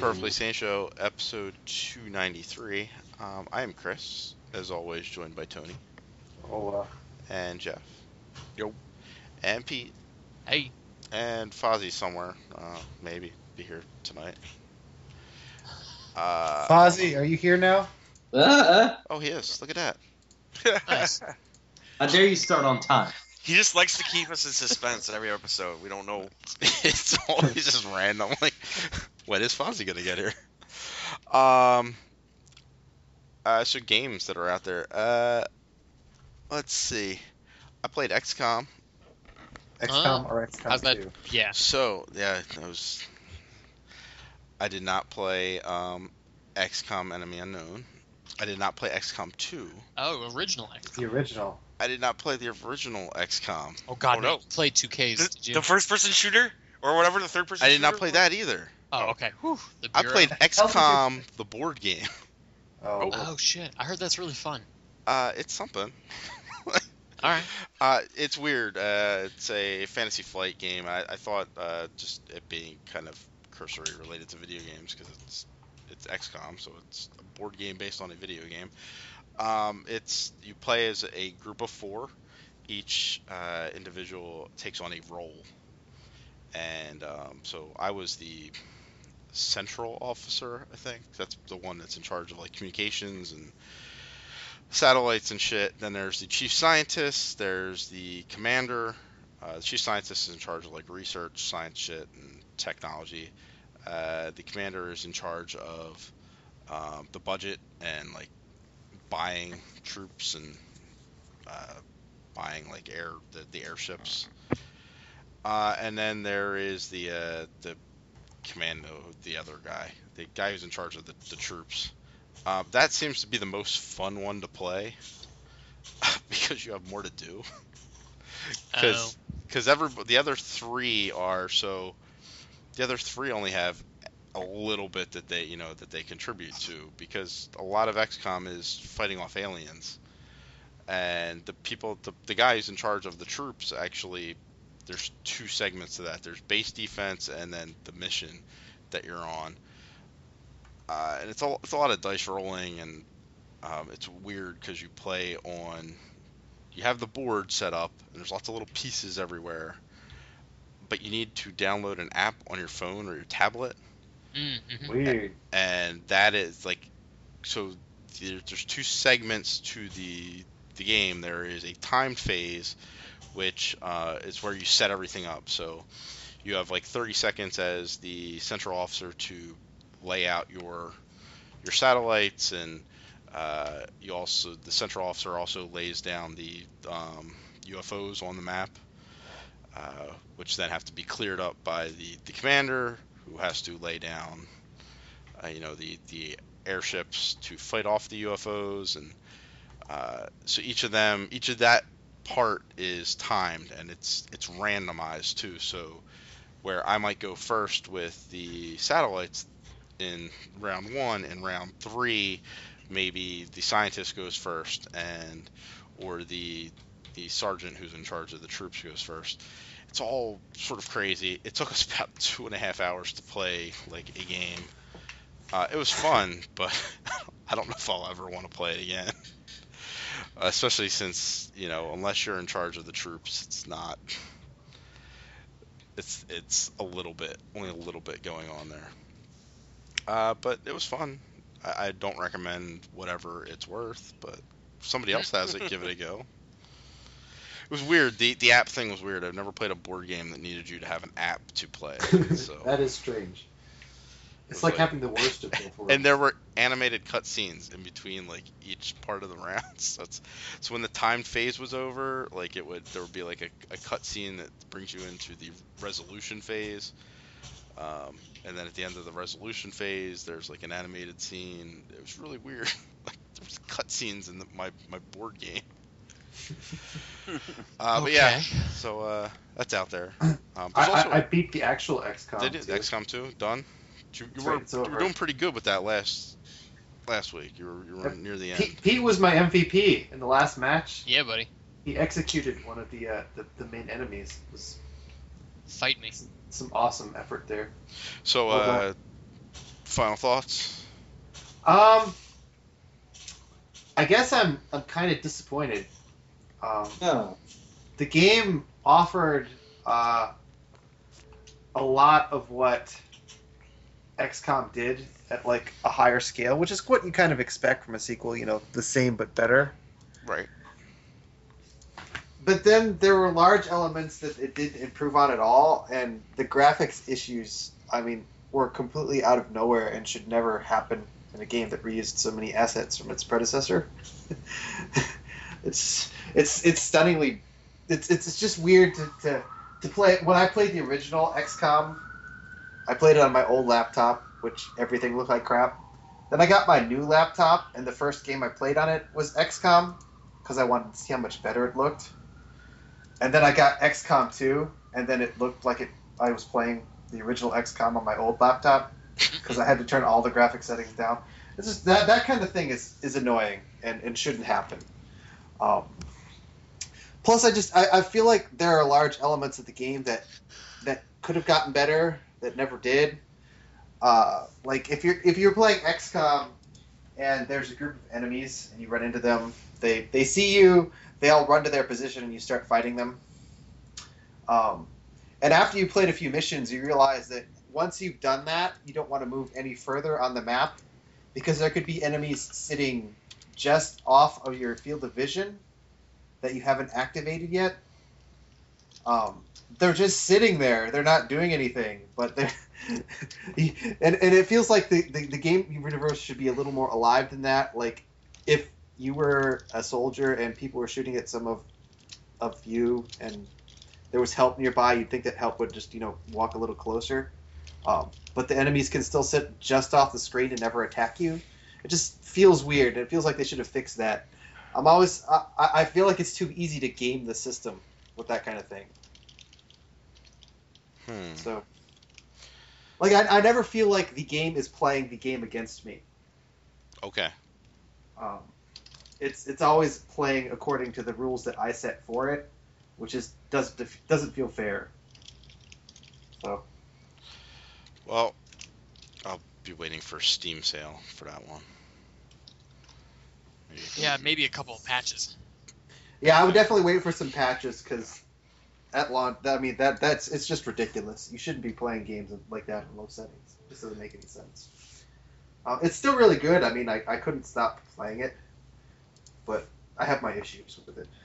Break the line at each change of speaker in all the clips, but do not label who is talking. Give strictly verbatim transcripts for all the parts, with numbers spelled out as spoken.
Perfectly Sane Show, episode two ninety-three. Um, I am Chris, as always, joined by Tony.
Hola.
And Jeff.
Yo.
And Pete.
Hey.
And Fozzie somewhere. Uh, maybe be here tonight. Uh,
Fozzie, are you here now?
Uh,
oh, he is. Look at that.
Nice.
how dare you start on time?
He just likes to keep us in suspense in every episode. We don't know.
It's always just random. Like, when is Fozzie gonna get here? Um. Uh, so games that are out there. Uh, let's see. I played X COM.
X
Huh?
COM or X COM
How's that?
two?
Yeah.
So yeah, that was. I did not play um, X COM Enemy Unknown. I did not play X COM two.
Oh, original X
The original.
I did not play the original X COM.
Oh God,
Oh,
no.
no.
You played two Ks,
The,
did you?
the first-person shooter, or whatever the third-person.
I did not
shooter
play
was?
that either.
Oh, okay. Whew. The
I
Bureau.
played X COM, the board game.
Oh.
Oh shit! I heard that's really fun.
Uh, it's something.
All right.
Uh, it's weird. Uh, it's a fantasy flight game. I, I thought uh, just it being kind of cursory related to video games because it's it's X COM, so it's a board game based on a video game. Um, it's you play as a group of four. Each uh, individual takes on a role, and um, so I was the central officer. I think that's the one that's in charge of like communications and satellites and shit. Then there's the chief scientist, there's the commander. Uh, the chief scientist is in charge of like research, science shit, and technology. Uh, the commander is in charge of um, the budget and like buying troops and uh, buying like air the, the airships. Uh, and then there is the uh, the commando, the other guy, the guy who's in charge of the, the troops. Uh, that seems to be the most fun one to play because you have more to do. Because because every the other three are so the other three only have a little bit that they you know that they contribute to because a lot of X COM is fighting off aliens, and the people the the guy who's in charge of the troops actually there's two segments to that. There's base defense and then the mission that you're on. Uh, and it's a, it's a lot of dice rolling, and um, it's weird because you play on, you have the board set up, and there's lots of little pieces everywhere, but you need to download an app on your phone or your tablet,
Mm-hmm.
Weird.
and that is like, so there- there's two segments to the the game. There is a timed phase, which uh, is where you set everything up. So you have like thirty seconds as the central officer to lay out your your satellites, and uh, you also the central officer also lays down the um, U F Os on the map, uh, which then have to be cleared up by the, the commander, who has to lay down uh, you know the the airships to fight off the U F Os, and uh, so each of them each of that part is timed, and it's it's randomized too. So where I might go first with the satellites in round one, and round three maybe the scientist goes first, and or the the sergeant who's in charge of the troops goes first. It's all sort of crazy. It took us about two and a half hours to play like a game. Uh, it was fun, but I don't know if I'll ever want to play it again. Especially since, you know, unless you're in charge of the troops, it's not. It's it's a little bit, only a little bit going on there. Uh, but it was fun. I, I don't recommend whatever it's worth, but if somebody else has it, give it a go. It was weird. The the app thing was weird. I've never played a board game that needed you to have an app to play. So.
That is strange. It's
It's
like
like-
having the worst of both worlds.
And there were animated cutscenes in between like each part of the rounds. That's so when the timed phase was over, like it would there would be like a, a cutscene that brings you into the resolution phase. Um, and then at the end of the resolution phase, there's like an animated scene. It was really weird. Like there was cutscenes in the, my my board game. Uh, But yeah,
Okay.
so uh, that's out there. Um,
I,
there's also
I, I beat the actual X COM.
did you
too.
X COM two done? You, you,
That's
were,
right, it's
you were
over.
doing pretty good with that last last week. You were you were
Yep.
near the end.
Pete, Pete was my M V P in the last match.
Yeah, buddy.
He executed one of the uh, the, the main enemies. It was
Fight me.
some awesome effort there.
So
Well
uh, final thoughts?
Um, I guess I'm I'm kind of disappointed. Um,
Oh.
the game offered uh, a lot of what X COM did at like a higher scale, which is what you kind of expect from a sequel. You know, the same but better.
Right.
But then there were large elements that it didn't improve on at all, and the graphics issues, I mean, were completely out of nowhere and should never happen in a game that reused so many assets from its predecessor. it's it's it's stunningly, it's it's just weird to, to to play. When I played the original X COM, I played it on my old laptop, which everything looked like crap. Then I got my new laptop, and the first game I played on it was X COM because I wanted to see how much better it looked. And then I got X COM two, and then it looked like it. I was playing the original X COM on my old laptop because I had to turn all the graphic settings down. It's just that that kind of thing is, is annoying and, and shouldn't happen. Um, plus, I just I, I feel like there are large elements of the game that that could have gotten better that never did. Uh, like if you're if you're playing X COM and there's a group of enemies and you run into them, they they see you. They all run to their position and you start fighting them. Um, and after you played a few missions, you realize that once you've done that, you don't want to move any further on the map because there could be enemies sitting just off of your field of vision that you haven't activated yet. Um, they're just sitting there. They're not doing anything, but they're and, and it feels like the, the, the game universe should be a little more alive than that. Like if you were a soldier and people were shooting at some of of you and there was help nearby, you'd think that help would just, you know, walk a little closer. Um, but the enemies can still sit just off the screen and never attack you. It just feels weird. It feels like they should have fixed that. I'm always I, I feel like it's too easy to game the system with that kind of thing.
Hmm.
So, like, I, I never feel like the game is playing the game against me.
Okay.
Um, It's it's always playing according to the rules that I set for it, which is doesn't doesn't feel fair. So.
Well, I'll be waiting for Steam sale for that one. Maybe.
Yeah, maybe a couple of patches.
Yeah, I would definitely wait for some patches because at launch, I mean that that's it's just ridiculous. You shouldn't be playing games like that in low settings. It just doesn't make any sense. Um, it's still really good. I mean, I, I couldn't stop playing it, but I have my issues with it.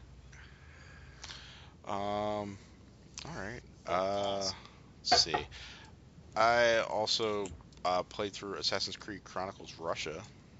Um. All right. Uh. Let's see. I also uh, played through Assassin's Creed Chronicles Russia.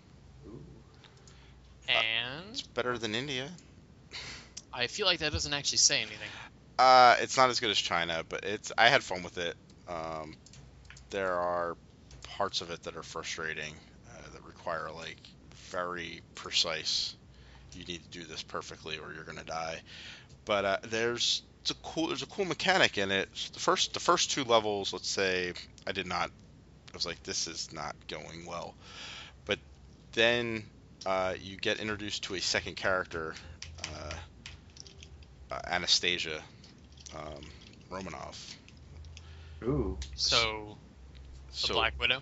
And
It's better than India.
I feel like that doesn't actually say anything.
Uh, it's not as good as China, but it's. I had fun with it. Um, there are parts of it that are frustrating, uh, that require like very precise. You need to do this perfectly, or you're gonna die. But uh, there's it's a cool. There's a cool mechanic in it. The first the first two levels, let's say, I did not. I was like, this is not going well. But then uh, you get introduced to a second character, uh, uh, Anastasia um, Romanov.
Ooh.
So, the
So
Black Widow.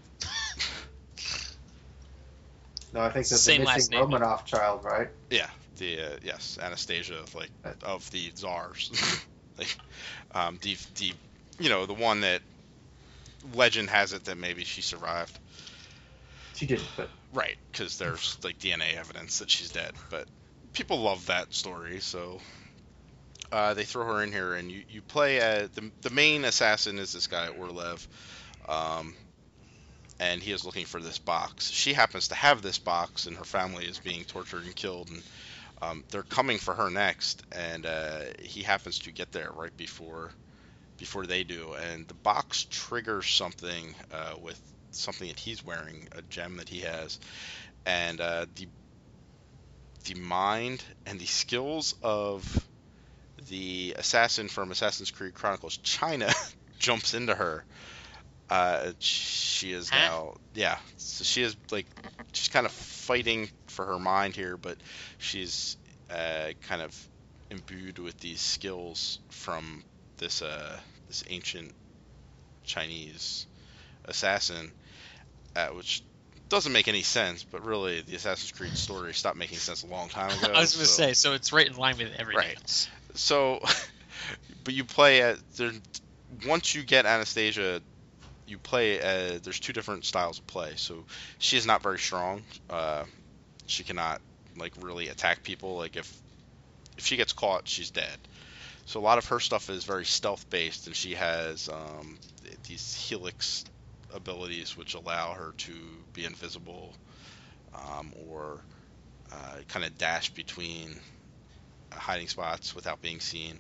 No, I think that's
Same
the
last
missing
name.
Romanov child, right?
yeah, the uh, yes, Anastasia, like of the czars, like um, the the you know the one that legend has it that maybe she survived.
She didn't, but
Right, because there's like D N A evidence that she's dead, but people love that story, so uh, they throw her in here, and you, you play uh, the the main assassin is this guy Orlev, um, and he is looking for this box. She happens to have this box, and her family is being tortured and killed, and um, they're coming for her next, and uh, he happens to get there right before before they do, and the box triggers something uh, with something that he's wearing, a gem that he has, and uh, the the mind and the skills of the assassin from Assassin's Creed Chronicles China jumps into her. Uh, she is
Huh?
now, yeah. So she is like, she's kind of fighting for her mind here, but she's uh, kind of imbued with these skills from this uh, this ancient Chinese assassin, uh, which doesn't make any sense. But really, the Assassin's Creed story stopped making sense a long time ago.
I was gonna
so,
say, so it's right in line with everything
Right.
else.
So, but you play at there. Once you get Anastasia, you play. Uh, there's two different styles of play. So she is not very strong. Uh, she cannot like really attack people. Like if if she gets caught, she's dead. So a lot of her stuff is very stealth based, and she has um, these helix abilities which allow her to be invisible um, or uh, kind of dash between hiding spots without being seen.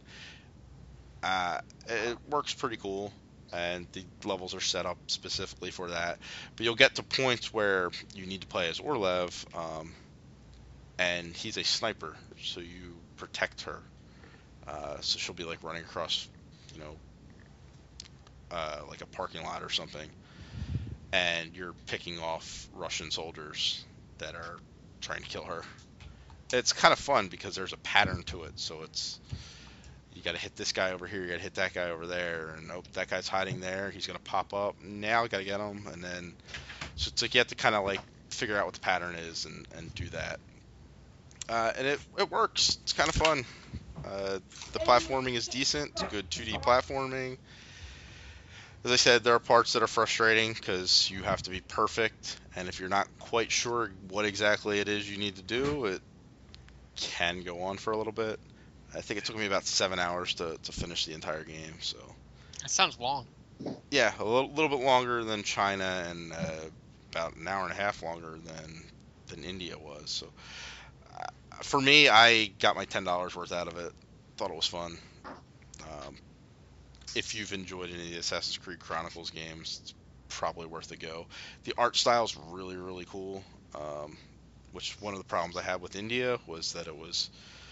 Uh, it works pretty cool, and the levels are set up specifically for that. But you'll get to points where you need to play as Orlev, um, and he's a sniper, so you protect her. Uh, so she'll be like running across, you know, uh, like a parking lot or something, and you're picking off Russian soldiers that are trying to kill her. It's kind of fun because there's a pattern to it, so it's you got to hit this guy over here, you got to hit that guy over there, and oh, that guy's hiding there, he's gonna pop up. Now I got to get him, and then so it's like you have to kind of like figure out what the pattern is and, and do that. Uh, and it it works. It's kind of fun. Uh, the platforming is decent. It's good two D platforming. As I said, there are parts that are frustrating because you have to be perfect, and if you're not quite sure what exactly it is you need to do, it can go on for a little bit. I think it took me about seven hours to, to finish the entire game. So
That sounds long.
yeah, a little, little bit longer than China, and uh, about an hour and a half longer than than India was. So uh, for me, I got my ten dollars worth out of it. Thought it was fun. Um, if you've enjoyed any of the Assassin's Creed Chronicles games, it's probably worth a go. The art style is really, really cool. Um, which one of the problems I had with India was that it was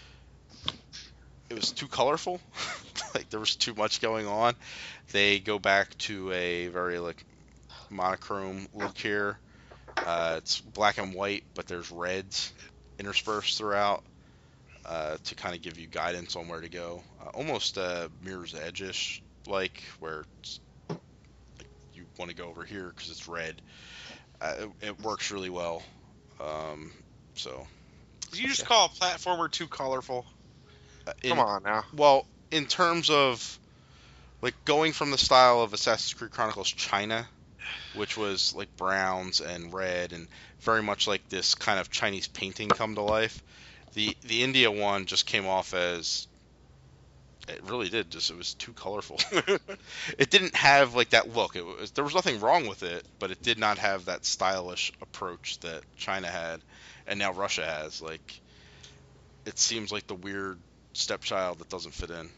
it was too colorful. Like there was too much going on. They go back to a very like monochrome look here. Uh, it's black and white, but there's reds interspersed throughout uh, to kind of give you guidance on where to go. Uh, almost uh, Mirror's Edge-ish, like where it's, like, you want to go over here because it's red. Uh, it, it works really well. Um, so.
Did you just call a platformer too colorful?
Uh, in,
Come on now.
Well, in terms of like going from the style of Assassin's Creed Chronicles China, which was like browns and red and very much like this kind of Chinese painting come to life, the the India one just came off as it really did just it was too colorful. It didn't have like that look. It was there was nothing wrong with it, but it did not have that stylish approach that China had and now Russia has. Like it seems like the weird stepchild that doesn't fit in.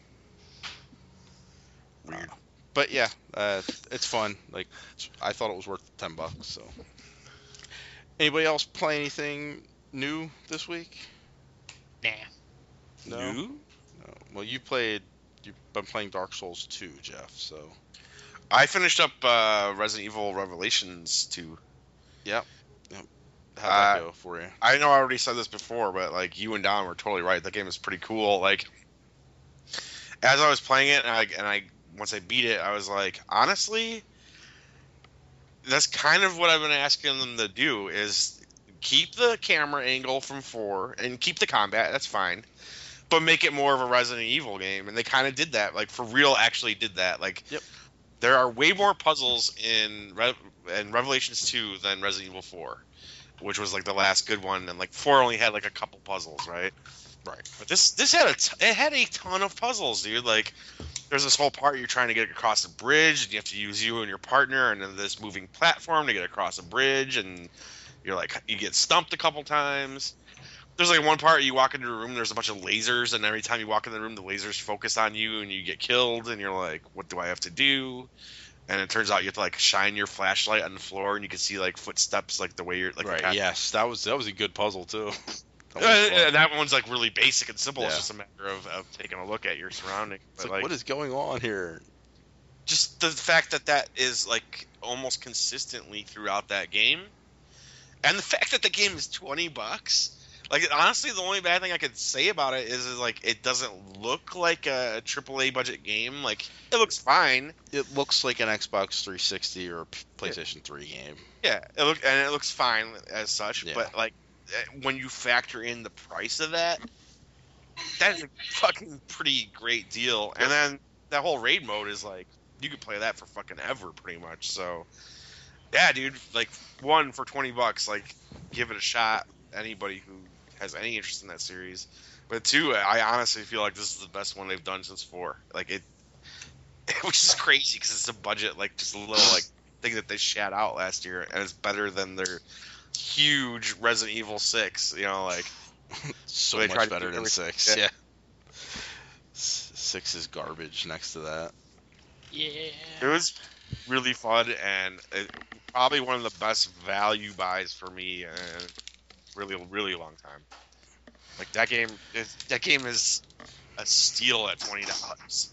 Weird.
Uh, but yeah, uh, it's fun. Like I thought it was worth ten bucks. So, anybody else play anything new this week?
Nah.
No.
New?
No. Well, you played. You've been playing Dark Souls two, Jeff. So.
I finished up uh, Resident Evil Revelations two.
Yep. Yep. How'd that
Uh,
go for you?
I know I already said this before, but like you and Don were totally right. That game is pretty cool. Like as I was playing it, and I, and I once I beat it, I was like, honestly, that's kind of what I've been asking them to do is keep the camera angle from four and keep the combat. That's fine, but make it more of a Resident Evil game. And they kind of did that. Like for real, actually did that. Like
Yep.
there are way more puzzles in Re- in Revelations two than Resident Evil four. Which was like the last good one, and like four only had like a couple puzzles, right?
Right.
But this this had a t- it had a ton of puzzles, dude. Like there's this whole part you're trying to get across a bridge, and you have to use you and your partner, and then this moving platform to get across a bridge, and you're like you get stumped a couple times. There's like one part you walk into a room, there's a bunch of lasers, and every time you walk in the room, the lasers focus on you, and you get killed, and you're like, what do I have to do? And it turns out you have to like shine your flashlight on the floor, and you can see like footsteps, like the way you're like.
Right.
the
Yes, that was that was a good puzzle too. That was
Uh,
fun.
that one's like really basic and simple. It's
Yeah.
just a matter of, of taking a look at your surroundings.
It's
But
like,
like,
what is going on here?
just the fact that that is like almost consistently throughout that game, and the fact that the game is twenty bucks. Like honestly, the only bad thing I could say about it is, is like it doesn't look like a triple A budget game. Like it looks fine.
It looks like an Xbox three sixty or a P- PlayStation three game.
Yeah, it look and it looks fine as such.
Yeah.
But like eh, when you factor in the price of that, that is a fucking pretty great deal. And then that whole raid mode is like you could play that for fucking ever, pretty much. So yeah, dude, like one for twenty bucks, like give it a shot. Anybody who has any interest in that series. But two, I honestly feel like this is the best one they've done since four. Like it, which is crazy because it's a budget, like just a little like thing that they shat out last year, and it's better than their huge Resident Evil six. You know, like
So
they
much
tried to
better
do
than
everything-
six.
yeah.
Yeah. S- Six is garbage next to that.
Yeah.
it was really fun and it, probably one of the best value buys for me in a really, really long time. Like that game, is, that game is a steal at twenty dollars.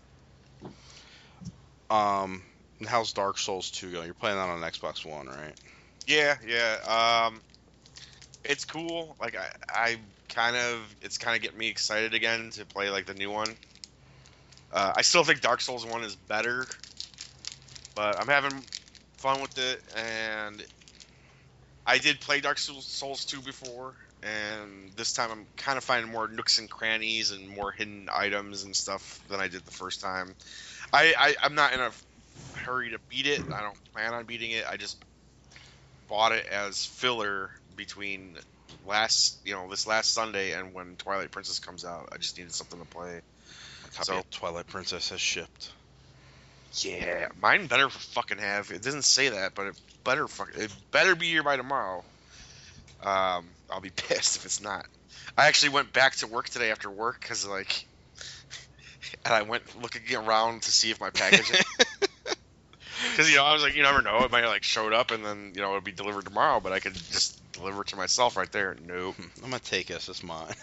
Um, and how's Dark Souls two going? You're playing that on Xbox One, right?
Yeah, yeah. Um, it's cool. Like I, I kind of, it's kind of getting me excited again to play like the new one. Uh, I still think Dark Souls one is better, but I'm having fun with it. And I did play Dark Souls Souls two before, and this time I'm kind of finding more nooks and crannies and more hidden items and stuff than I did the first time. I, I I'm not in a hurry to beat it. I don't plan on beating it. I just bought it as filler between last, you know, this last Sunday and when Twilight Princess comes out. I just needed something to play.
A copy
So-
of Twilight Princess has shipped.
Yeah, mine better fucking have. It doesn't say that, but it better fuck. It better be here by tomorrow. Um, I'll be pissed if it's not. I actually went back to work today after work because like, and I went looking around to see if my package. Because you know, I was like, you never know, it might have like showed up and then you know it'd be delivered tomorrow, but I could just deliver it to myself right there. Nope.
I'm gonna take this. It's mine.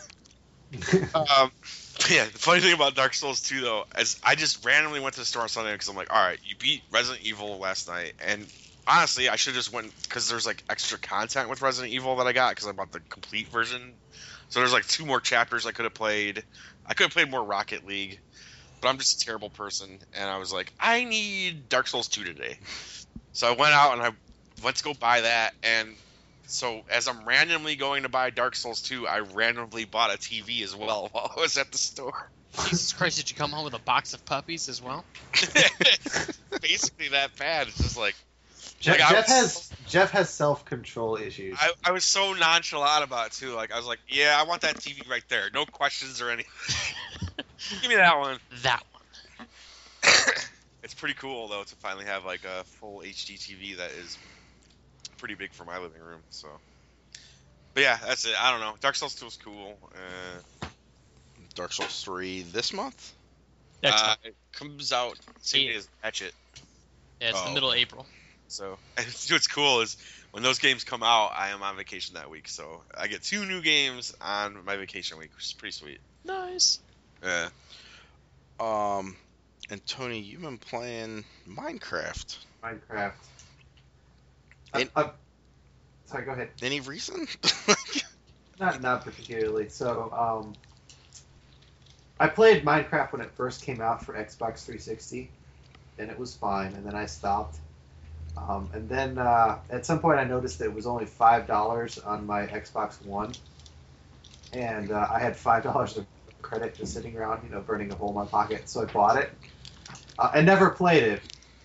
Um, yeah, the funny thing about Dark Souls two though is I just randomly went to the store on Sunday because I'm like, all right, you beat Resident Evil last night, and honestly, I should have just went because there's like extra content with Resident Evil that I got because I bought the complete version. So there's like two more chapters I could have played. I could have played more Rocket League, but I'm just a terrible person, and I was like, I need Dark Souls two today. So I went out and I went to go buy that, and so as I'm randomly going to buy Dark Souls two, I randomly bought a T V as well while I was at the store.
Jesus Christ, did you come home with a box of puppies as well?
Basically that bad. It's just like
Jeff,
Like, I
Jeff
was-
has Jeff has self control issues.
I, I was so nonchalant about it too. Like I was like, yeah, I want that T V right there. No questions or anything. Give me that one.
That one.
It's pretty cool though to finally have like a full H D T V that is pretty big for my living room. So, but yeah, that's it. I don't know. Dark Souls two is cool. Uh,
Dark Souls three this month?
Next
uh,
time.
it comes out same
Yeah.
day as Hatchet.
Yeah, it's
oh,
the middle of
okay.
April.
So, and what's cool is when those games come out, I am on vacation that week. So I get two new games on my vacation week, which is pretty sweet.
Nice.
Yeah.
Um, and Tony, you've been playing Minecraft.
Minecraft.
And-
Uh, uh, sorry, go ahead.
Any reason?
Not not particularly. So, um, I played Minecraft when it first came out for Xbox three sixty, and it was fine. And then I stopped. Um, and then uh, at some point, I noticed that it was only five dollars on my Xbox One, and uh, I had five dollars of credit just sitting around, you know, burning a hole in my pocket. So I bought it. Uh, I never played it.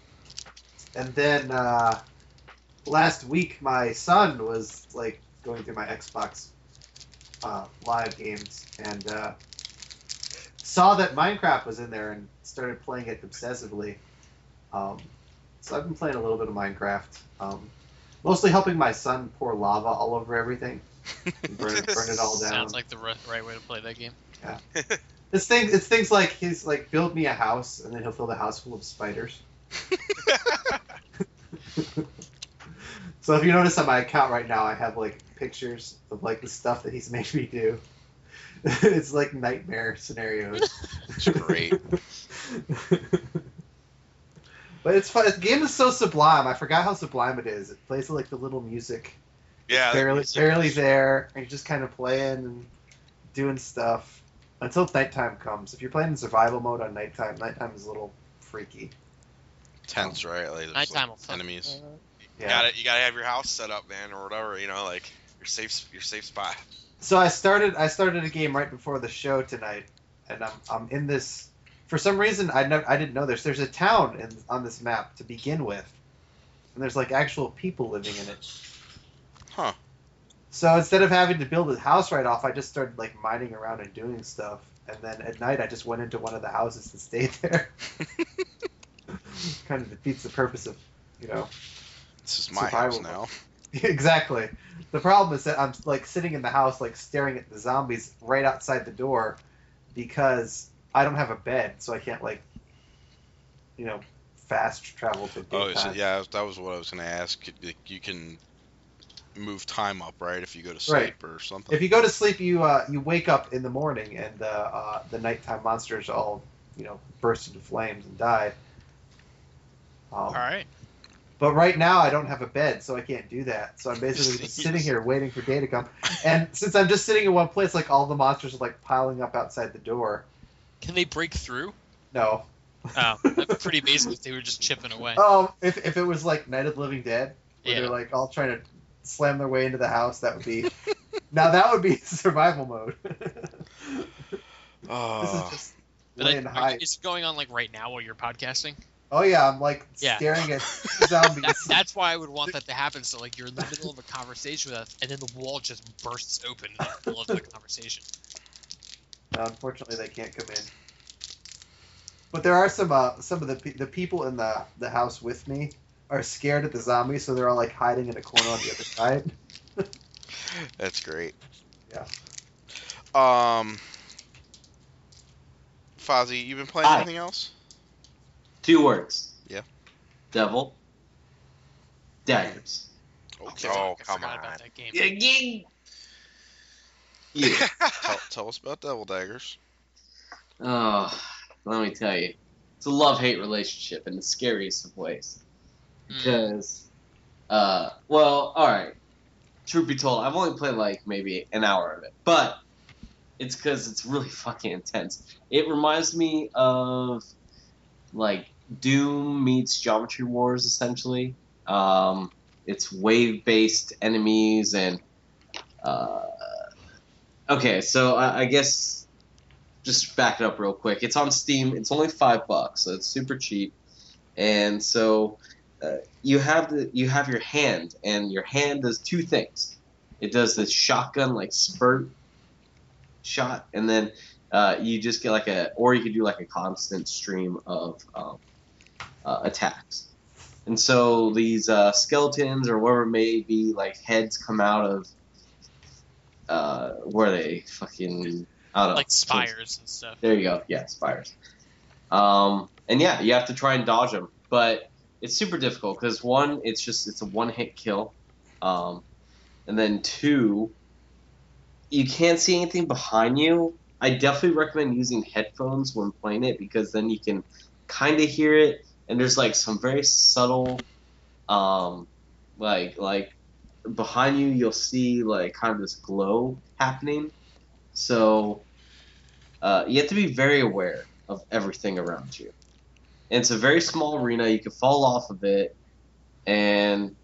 And then uh, last week, my son was like going through my Xbox uh, live games and uh, saw that Minecraft was in there and started playing it obsessively. Um, so I've been playing a little bit of Minecraft, um, mostly helping my son pour lava all over everything, and burn, burn it all down.
Sounds like the ri- right way to play that game.
It's things. It's things like he's like build me a house, and then he'll fill the house full of spiders. So if you notice on my account right now, I have like pictures of like the stuff that he's made me do. It's like nightmare scenarios.
It's great.
But it's fun. The game is so sublime. I forgot how sublime it is. It plays like the little music.
Yeah, the
barely
music.
barely there, and you're just kind of playing and doing stuff until nighttime comes. If you're playing in survival mode on nighttime, nighttime is a little freaky.
Tense, right? Like, there's,
Nighttime will
like,
fuck
enemies.
uh,
You
Yeah.
gotta you gotta have your house set up, man, or whatever. You know, like your safe your safe spot.
So I started I started a game right before the show tonight, and I'm I'm in this. For some reason, I never I didn't know this. There's a town in, on this map to begin with, and there's like actual people living in it.
Huh.
So instead of having to build a house right off, I just started like mining around and doing stuff. And then at night, I just went into one of the houses and stayed there. Kind of defeats the purpose of, you know.
This is my
Survival
house now.
Exactly. The problem is that I'm like sitting in the house, like staring at the zombies right outside the door, because I don't have a bed, so I can't like, you know, fast travel to daytime.
Oh, so, yeah, that was what I was gonna ask. Like, you can move time up, right? If you go to sleep or something.
If you go to sleep, you uh, you wake up in the morning, and uh, uh, the nighttime monsters all, you know, burst into flames and die. Um,
All right.
But right now, I don't have a bed, so I can't do that. So I'm basically just sitting here waiting for day to come. And since I'm just sitting in one place, like all the monsters are like piling up outside the door.
Can they break through?
No.
Oh, that'd be pretty amazing if they were just chipping away.
Um, if if it was like Night of the Living Dead, where
Yeah.
they're like all trying to slam their way into the house, that would be. Now that would be survival mode.
Oh.
This is just
But
laying
then, are
high.
you, is it going on like right now while you're podcasting?
Oh yeah, I'm like
Yeah.
staring at zombies.
That, that's why I would want that to happen. So like you're in the middle of a conversation with us, and then the wall just bursts open in the middle of the conversation.
No, unfortunately, they can't come in. But there are some uh, some of the pe- the people in the the house with me are scared at the zombies, so they're all like hiding in a corner on the other side.
That's great.
Yeah.
Um, Fozzie, you been playing
Hi.
anything else?
Two words.
Yeah.
Devil. Daggers.
Okay.
Oh,
I
come
forgot
on.
about that game.
Yeah. Yeah.
tell, tell us about Devil Daggers.
Oh, let me tell you. It's a love-hate relationship in the scariest of ways.
Mm.
Because, uh, well, alright. Truth be told, I've only played like maybe an hour of it. But it's because it's really fucking intense. It reminds me of, like, Doom meets Geometry Wars, essentially. Um, it's wave-based enemies and, uh, okay, so I, I guess just back it up real quick. It's on Steam. It's only five bucks, so it's super cheap. And so uh, you have the you have your hand, and your hand does two things. It does this shotgun like spurt shot, and then uh, you just get like a, or you could do like a constant stream of um, uh, attacks. And so these uh, skeletons or whatever it may be, like heads come out of. Uh, where are they fucking? I don't know.
Like spires and stuff.
There you go. Yeah, spires. Um, and yeah, you have to try and dodge them, but it's super difficult because one, it's just it's a one-hit kill, um, and then two, you can't see anything behind you. I definitely recommend using headphones when playing it because then you can kind of hear it, and there's like some very subtle, um, like like behind you, you'll see like kind of this glow happening. So uh, you have to be very aware of everything around you. And it's a very small arena. You can fall off of it, and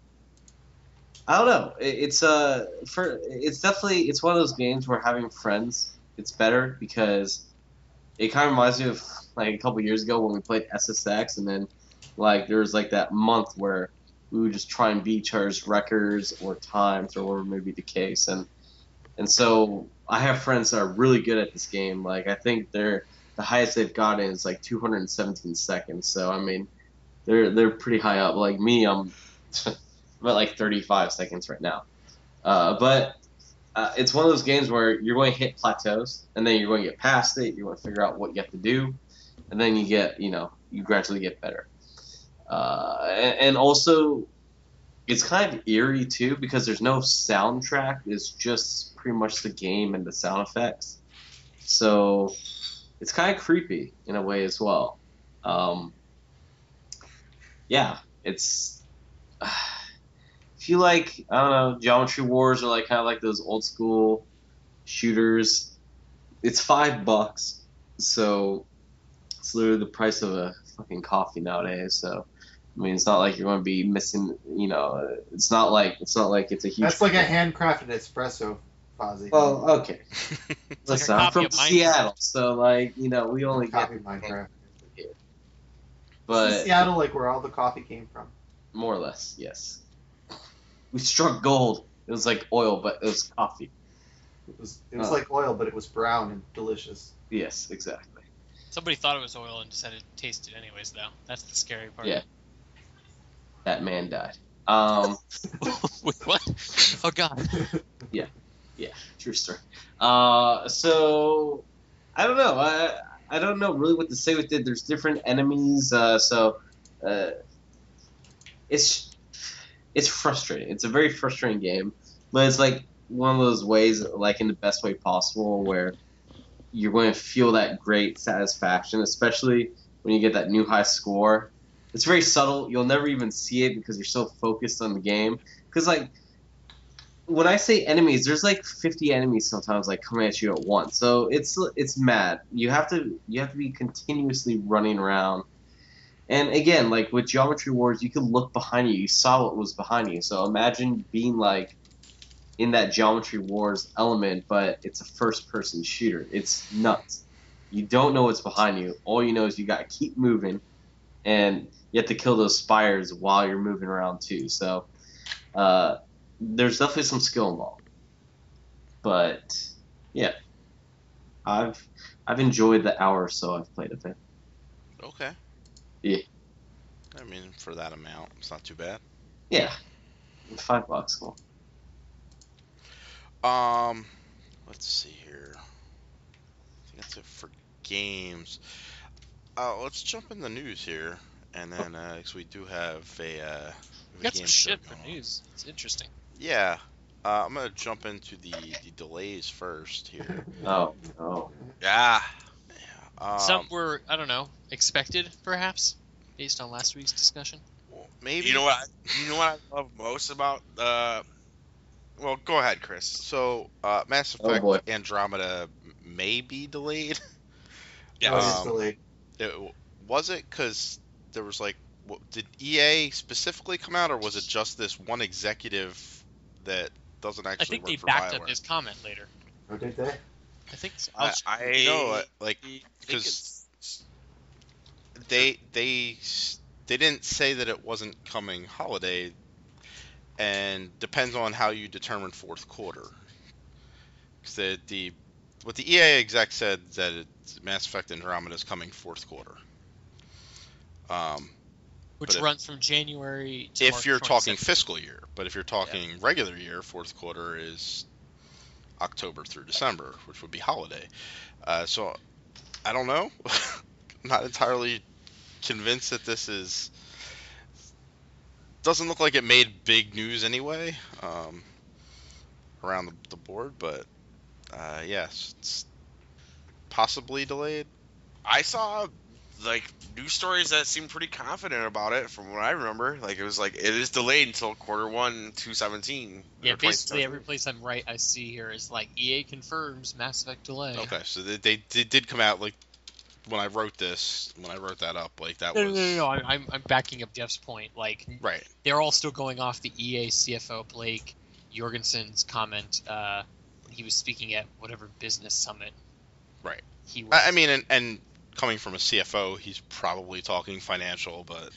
I don't know. It, it's uh for it's definitely it's one of those games where having friends it's better because it kind of reminds me of like a couple years ago when we played S S X, and then like there was like that month where we would just try and beat each other's records or times or whatever may be the case, and and so I have friends that are really good at this game. Like I think they're the highest they've gotten is like two hundred seventeen seconds. So I mean, they're they're pretty high up. Like me, I'm, I'm at like thirty-five seconds right now. Uh, but uh, it's one of those games where you're going to hit plateaus, and then you're going to get past it. You're going to figure out what you have to do, and then you get you know you gradually get better. Uh, and, and also, it's kind of eerie too because there's no soundtrack. It's just pretty much the game and the sound effects. So it's kind of creepy in a way as well. Um, yeah, it's if you like, I don't know, Geometry Wars or like kind of like those old school shooters, it's five bucks. So it's literally the price of a fucking coffee nowadays. So I mean, it's not like you're going to be missing. You know, it's not like it's not like it's a huge.
That's like a handcrafted espresso, Fozzie.
Well, okay. Listen,
like a
I'm from
copy of
Seattle, so like you know, we only
Copy
get
Minecraft.
here.
Is
But
Seattle, like where all the coffee came from.
more or less, yes. We struck gold. It was like oil, but it was coffee.
It was it was
Oh.
like oil, but it was brown and delicious.
Yes, exactly.
Somebody thought it was oil and decided to taste it anyways, though. That's the scary part.
Yeah. That man died. Um,
Wait, what? Oh god.
true story. Uh, so I don't know. I I don't know really what to say with it. There's different enemies, uh, so uh, it's it's frustrating. It's a very frustrating game, but it's like one of those ways, like in the best way possible, where you're going to feel that great satisfaction, especially when you get that new high score. It's very subtle. You'll never even see it because you're so focused on the game. Because like when I say enemies, there's like fifty enemies sometimes like coming at you at once. So it's it's mad. You have to you have to be continuously running around. And again, like with Geometry Wars, you could look behind you. You saw what was behind you. So imagine being like in that Geometry Wars element, but it's a first-person shooter. It's nuts. You don't know what's behind you. All you know is you got to keep moving, and you have to kill those spires while you're moving around too. So uh, there's definitely some skill involved. But yeah, I've I've enjoyed the hour or so I've played of it.
Okay.
Yeah.
I mean, for that amount, it's not too bad.
Yeah, five bucks. Cool.
Um, let's see here. I think that's it for games. Uh, let's jump in the news here, and then uh 'cause we do have a. Uh,
We got some
game
shit
show
for
going on.
news. It's interesting.
Yeah. Uh, I'm gonna jump into the, the delays first here.
Oh no.
Yeah.
Um,
Some were, I don't know, expected perhaps, based on last week's discussion.
maybe.
You know what? I, you know what I love most about uh. Well, go ahead, Chris.
So, uh, Mass
Oh,
Effect
boy.
Andromeda may be delayed.
Yeah.
Oh, it's
Um,
delayed.
It, was it because there was like, what, did E A specifically come out, or was it just this one executive that doesn't
I
actually
think
work
they
for
backed
BioWare?
up his comment later.
Oh, did they?
I think so.
I,
I
you know, uh, like
think
because
it's
they they they didn't say that it wasn't coming holiday, and depends on how you determine fourth quarter. Because the, the what the E A exec said that it's Mass Effect Andromeda is coming fourth quarter. Um,
Which
but if-
runs from January to
if
March
you're talking
twenty-sixth.
fiscal year, but if you're talking regular year, fourth quarter is October through December, which would be holiday. Uh, so I don't know. I'm not entirely convinced that this is. Doesn't look like it made big news anyway, um, around the, the board, but uh, yes, it's possibly delayed.
I saw like news stories that seemed pretty confident about it from what I remember. Like it was like it is delayed until quarter one, two seventeen.
Yeah, basically every place I'm right I see here is like E A confirms Mass Effect delay.
Okay, so they, they, they did come out like when I wrote this, when I wrote that up, like that
No,
was
no, no, no. I'm, I'm I'm backing up Jeff's point. Like
right.
they're all still going off the E A C F O Blake Jorgensen's comment. Uh, he was speaking at whatever business summit.
Right.
He was.
I, I mean, and, and coming from a C F O, he's probably talking financial, but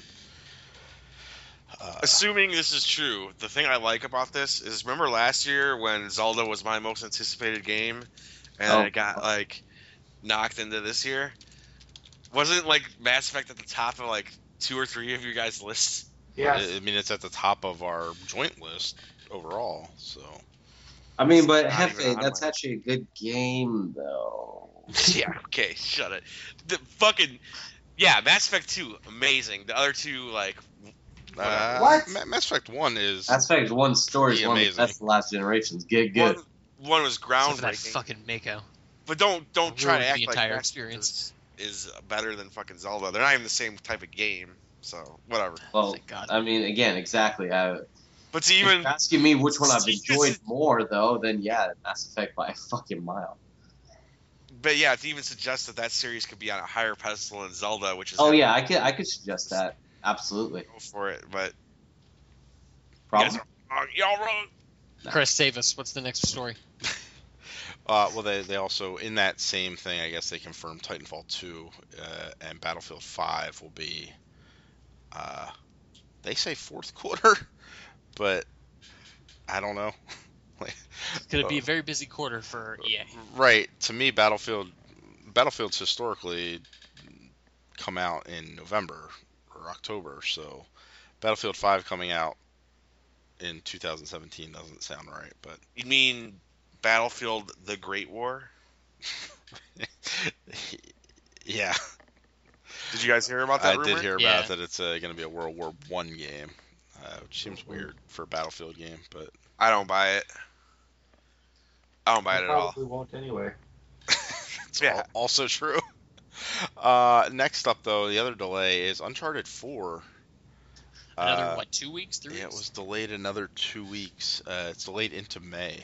uh,
Assuming this is true, the thing I like about this is remember last year when Zelda was my most anticipated game, and
Oh.
it got like knocked into this year. Wasn't like Mass Effect at the top of like two or three of you guys' lists?
Yes.
I mean, it's at the top of our joint list overall. So
I mean, but
Not even
Hefe,
on
that's
my-
actually a good game though.
Yeah. Okay. Shut it. The fucking yeah, Mass Effect two, amazing. The other two, like,
uh,
What?
Ma- Mass Effect One is
Mass Effect one story is
Pretty
one of
amazing.
the best of the last generations. Get good.
one, one was
Except for that
groundbreaking.
fucking Mako.
But don't don't try to
Ruined
act
the
like
entire
Mass
experience.
Effect is, is better than fucking Zelda. They're not even the same type of game. So whatever.
Well,
Thank God.
I mean, again, exactly. I,
But to
If
even
you're asking me which one I've
See, this
enjoyed
is-
more, though, then yeah, Mass Effect by a fucking mile.
but yeah, to even suggest that that series could be on a higher pedestal than Zelda, which is
Oh yeah, I could I could suggest that. Absolutely.
go for it. But you
Problem?
guys are wrong. Y'all wrong.
Chris, save us. What's the next story?
Uh, well, they, they also, in that same thing, I guess they confirmed Titanfall two uh, and Battlefield five will be, uh, they say fourth quarter, but I don't know. Like,
It's going to be a
uh,
very busy quarter for E A.
Right. To me, Battlefield, Battlefield's historically come out in November or October, so Battlefield five coming out in two thousand seventeen doesn't sound right, but
You mean Battlefield: The Great War?
yeah,
Did you guys hear about that
I
rumor?
did hear
Yeah.
about that it's uh, going to be a World War One game, uh, which seems weird for a Battlefield game, but
I don't buy it. I don't buy it at all.
Probably won't anyway.
it's
Yeah.
al- also true. Uh, next up, though, the other delay is Uncharted four.
Another,
Uh,
what, two weeks, three
Yeah, it
weeks?
was delayed another two weeks. Uh, it's delayed into May.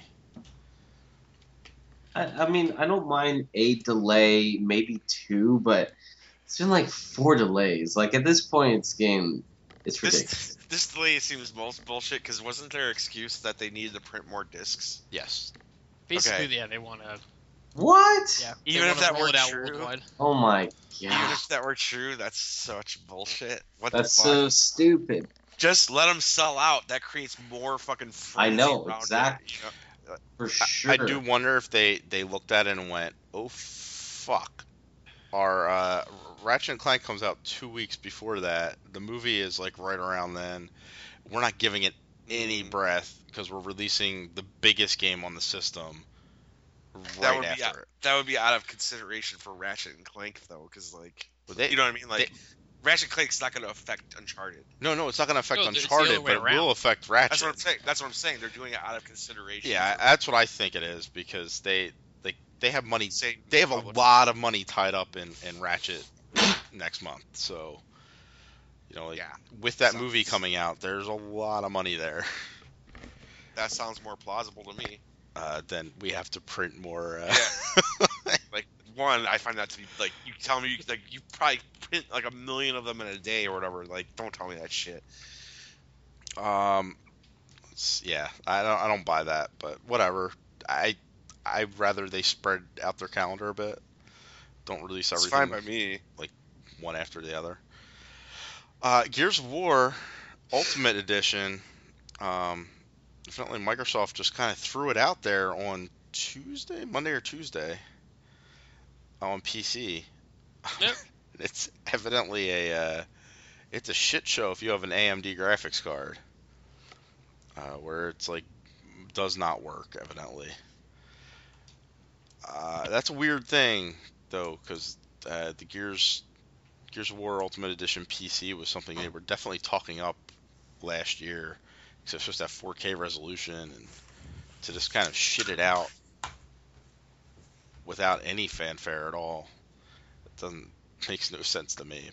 I, I mean, I don't mind a delay, maybe two, but it's been like four delays. Like at this point, it's game, it's ridiculous.
This this delay seems most bullshit because wasn't there excuse that they needed to print more discs?
Yes.
Basically,
okay.
yeah, they want to.
What?
Yeah, they
Even if
wanna
that
roll
were
it out
true?
worldwide.
Oh my
Even
god,
if that were true, that's such bullshit. What
that's
the fuck?
so stupid.
Just let them sell out. That creates more fucking frenzy
I know,
around
exactly.
it, you know?
For
I-
sure.
I do wonder if they, they looked at it and went, oh, fuck. Our uh, Ratchet and Clank comes out two weeks before that. The movie is like right around then. We're not giving it any
Mm.
breath because we're releasing the biggest game on the system
That
right
would be
after
out,
it.
that would be out of consideration for Ratchet and Clank though, because like
Well, they-
you know what I mean. Like Ratchet and Clank's not going to affect Uncharted.
No, no, it's not going to affect
No, it's the
Uncharted,
other way
but it will
around.
affect Ratchet.
That's what I'm saying. That's what I'm saying. They're doing it out of consideration.
Yeah,
for
that's what I think it is because they they, they have money.
same
They have a
public.
lot of money tied up in, in Ratchet next month. So, you know, like,
Yeah,
with that
sounds-
movie coming out, there's a lot of money there.
that sounds more plausible to me.
Uh, then we have to print more. Uh,
Like one, I find that to be like you tell me you, like you probably print like a million of them in a day or whatever. Like don't tell me that shit.
um, s- yeah, I don't I don't buy that, but whatever. I I'd rather they spread out their calendar a bit. Don't release
It's
everything
fine by me.
one after the other. Uh, Gears of War Ultimate Edition. Um, Definitely Microsoft just kind of threw it out there on Tuesday, Monday or Tuesday, on P C.
Yep.
It's evidently a uh, it's a shit show if you have an A M D graphics card, uh, where it's like does not work evidently. Uh, that's a weird thing though, because uh, the Gears Gears of War Ultimate Edition P C was something they were definitely talking up last year. So it's supposed to have four K resolution, and to just kind of shit it out without any fanfare at all, it doesn't makes no sense to me.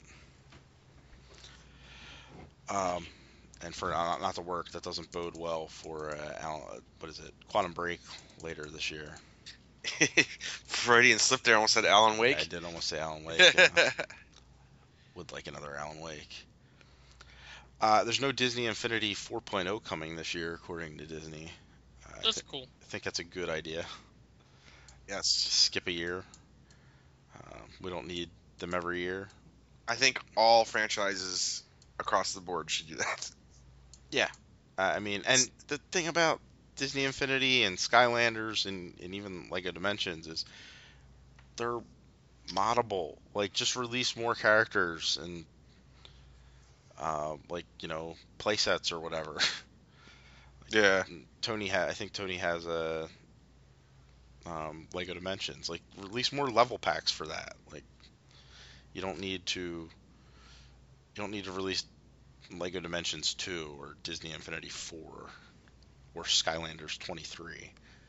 But um, and for not, not to work, that doesn't bode well for uh, Alan, what is it, Quantum Break later this year.
Freudian slip there. Almost said Alan
I
Wake.
did almost say Alan Wake. Yeah. Would like another Alan Wake. Uh, there's no Disney Infinity four point oh coming this year, according to Disney. Uh, I,
That's
thi-
cool.
I think that's a good idea.
Yes,
Skip a year. Uh, we don't need them every year.
I think all franchises across the board should do that.
Uh, I mean, and the thing about Disney Infinity and Skylanders and, and even Lego Dimensions is they're moddable. Like, just release more characters and, uh, like, you know, playsets or whatever.
Yeah.
Tony ha- I think Tony has a um, Lego Dimensions. Like, release more level packs for that. Like, you don't need to. You don't need to release Lego Dimensions two or Disney Infinity four or Skylanders twenty-three.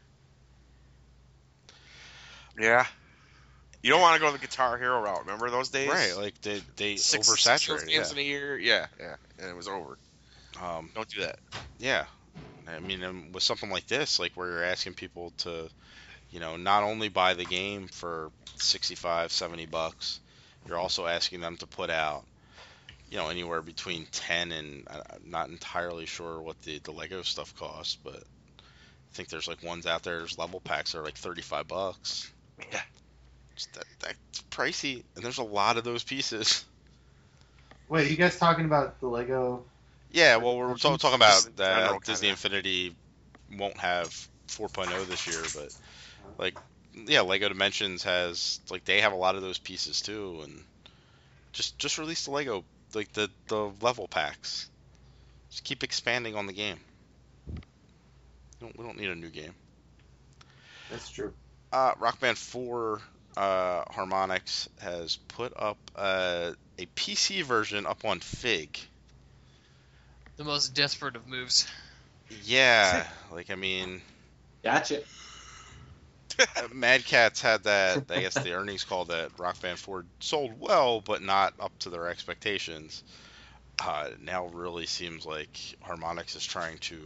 Yeah. You don't want to go the Guitar Hero route. Remember those days?
Right, like they they
Six, six of those
oversaturated.
games
Yeah.
in a year. Yeah, yeah, and it was over.
Um,
Don't do that.
yeah, I mean, and with something like this, like where you're asking people to, you know, not only buy the game for sixty-five, seventy bucks, you're also asking them to put out, you know, anywhere between ten and uh, I'm not entirely sure what the the Lego stuff costs, but I think there's like ones out there. There's level packs that are like thirty-five bucks.
Yeah.
Just that, that's pricey, and there's a lot of those pieces.
Wait, you guys talking about the Lego?
Yeah, well, we're ta- talking about
Just in general,
that Disney
kinda.
Infinity won't have four point oh this year, but like, yeah, Lego Dimensions has like they have a lot of those pieces too, and just just release the Lego like the the level packs. Just keep expanding on the game. We don't, we don't need a new game.
That's true.
Uh, Rock Band four uh, Harmonix has put up uh, a P C version up on Fig.
The most desperate of moves.
Yeah, like I mean,
Gotcha.
uh, Mad Catz had that. I guess the earnings call that Rock Band four sold well, but not up to their expectations. Uh, now really seems like Harmonix is trying to.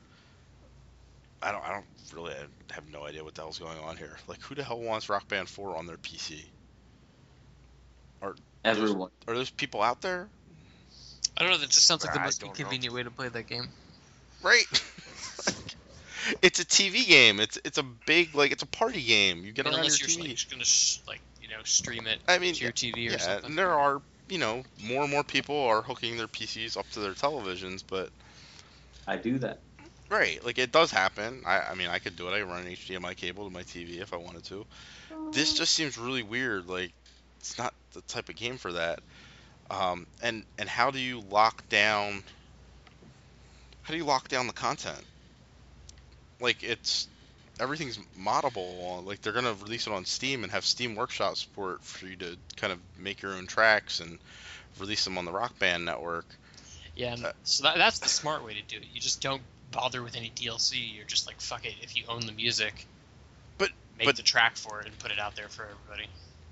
I don't. I don't really have no idea what the hell's going on here. Like, who the hell wants Rock Band four on their P C? Are
Everyone.
are those people out there?
I don't know. That just sounds like the
I
most
don't know.
inconvenient way to play that game.
Right. It's a T V game. It's it's a big like it's a party game. You get
I mean,
around
unless
your
you're
T V.
like, just gonna sh- like you know stream it
I mean,
to your T V or
yeah,
something.
and there are you know more and more people are hooking their P Cs up to their televisions, but
I do that.
right, like it does happen. I I mean, I could do it. I can run an H D M I cable to my T V if I wanted to. This just seems really weird. Like it's not the type of game for that. Um, and and how do you lock down? How do you lock down the content? Like it's everything's moddable. Like they're gonna release it on Steam and have Steam Workshop support for you to kind of make your own tracks and release them on the Rock Band network.
Yeah, and
Uh,
so that, that's the smart way to do it. You just don't bother with any D L C. You're just like, fuck it. If you own the music,
But-
make
but-
the track for it and put it out there for everybody.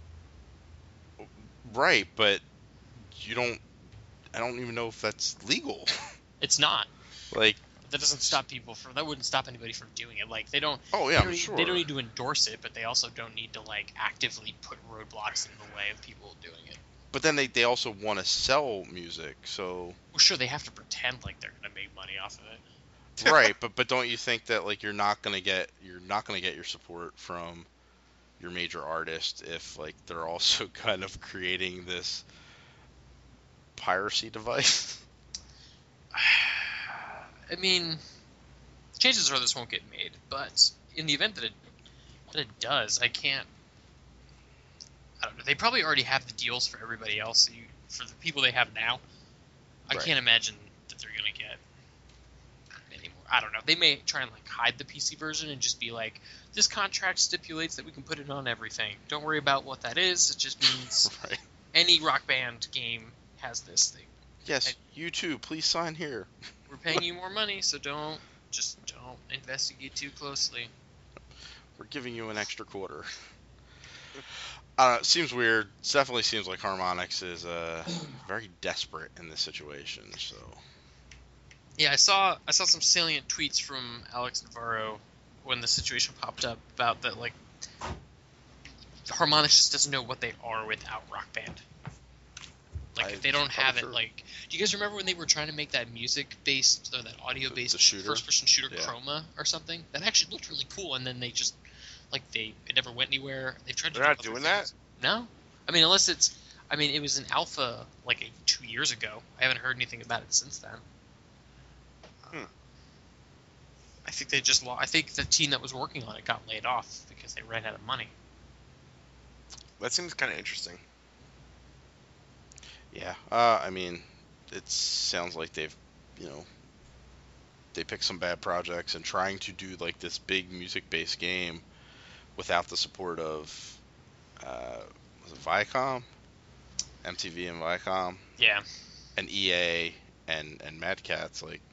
Right, but you don't. I don't even know if that's legal.
It's not.
Like,
That doesn't stop people from. That wouldn't stop anybody from doing it. Like they don't.
oh
They
yeah,
don't,
I'm
need,
sure.
they don't need to endorse it, but they also don't need to like actively put roadblocks in the way of people doing it.
But then they, they also want to sell music, so
Well, sure, they have to pretend like they're gonna make money off of it.
right. But but don't you think that like you're not gonna get you're not gonna get your support from your major artist if like they're also kind of creating this piracy device?
I mean, chances are this won't get made, but in the event that it that it does, I can't. I don't know. They probably already have the deals for everybody else. So you, for the people they have now, I
Right.
can't imagine that they're gonna get any more. I don't know. They may try and like hide the P C version and just be like, "This contract stipulates that we can put it on everything. Don't worry about what that is. It just means
Right.
any Rock Band game has this thing.
Yes, you too. Please sign here.
We're paying you more money, so don't just don't investigate too closely."
We're giving you an extra quarter. Uh, it seems weird. It definitely seems like Harmonix is uh, very desperate in this situation. So
Yeah, I saw I saw some salient tweets from Alex Navarro when the situation popped up about that like Harmonix just doesn't know what they are without Rock Band. Like
I-
if they don't
probably
have it,
true.
like do you guys remember when they were trying to make that music based or that audio
The-
based
the shooter?
first person shooter
Yeah.
Chroma or something? That actually looked really cool, and then they just like they it never went anywhere. They've tried to
They're
do
not
other
doing
things. No, I mean unless it's I mean it was an alpha like a, two years ago. I haven't heard anything about it since then.
Hmm.
I think they just lo- I think the team that was working on it got laid off because they ran out of money.
That seems kind of interesting.
yeah, uh, I mean, it sounds like they've, you know, they picked some bad projects and trying to do like this big music-based game without the support of, uh, was it Viacom, M T V and Viacom,
Yeah.
and E A and and Mad Catz. Like,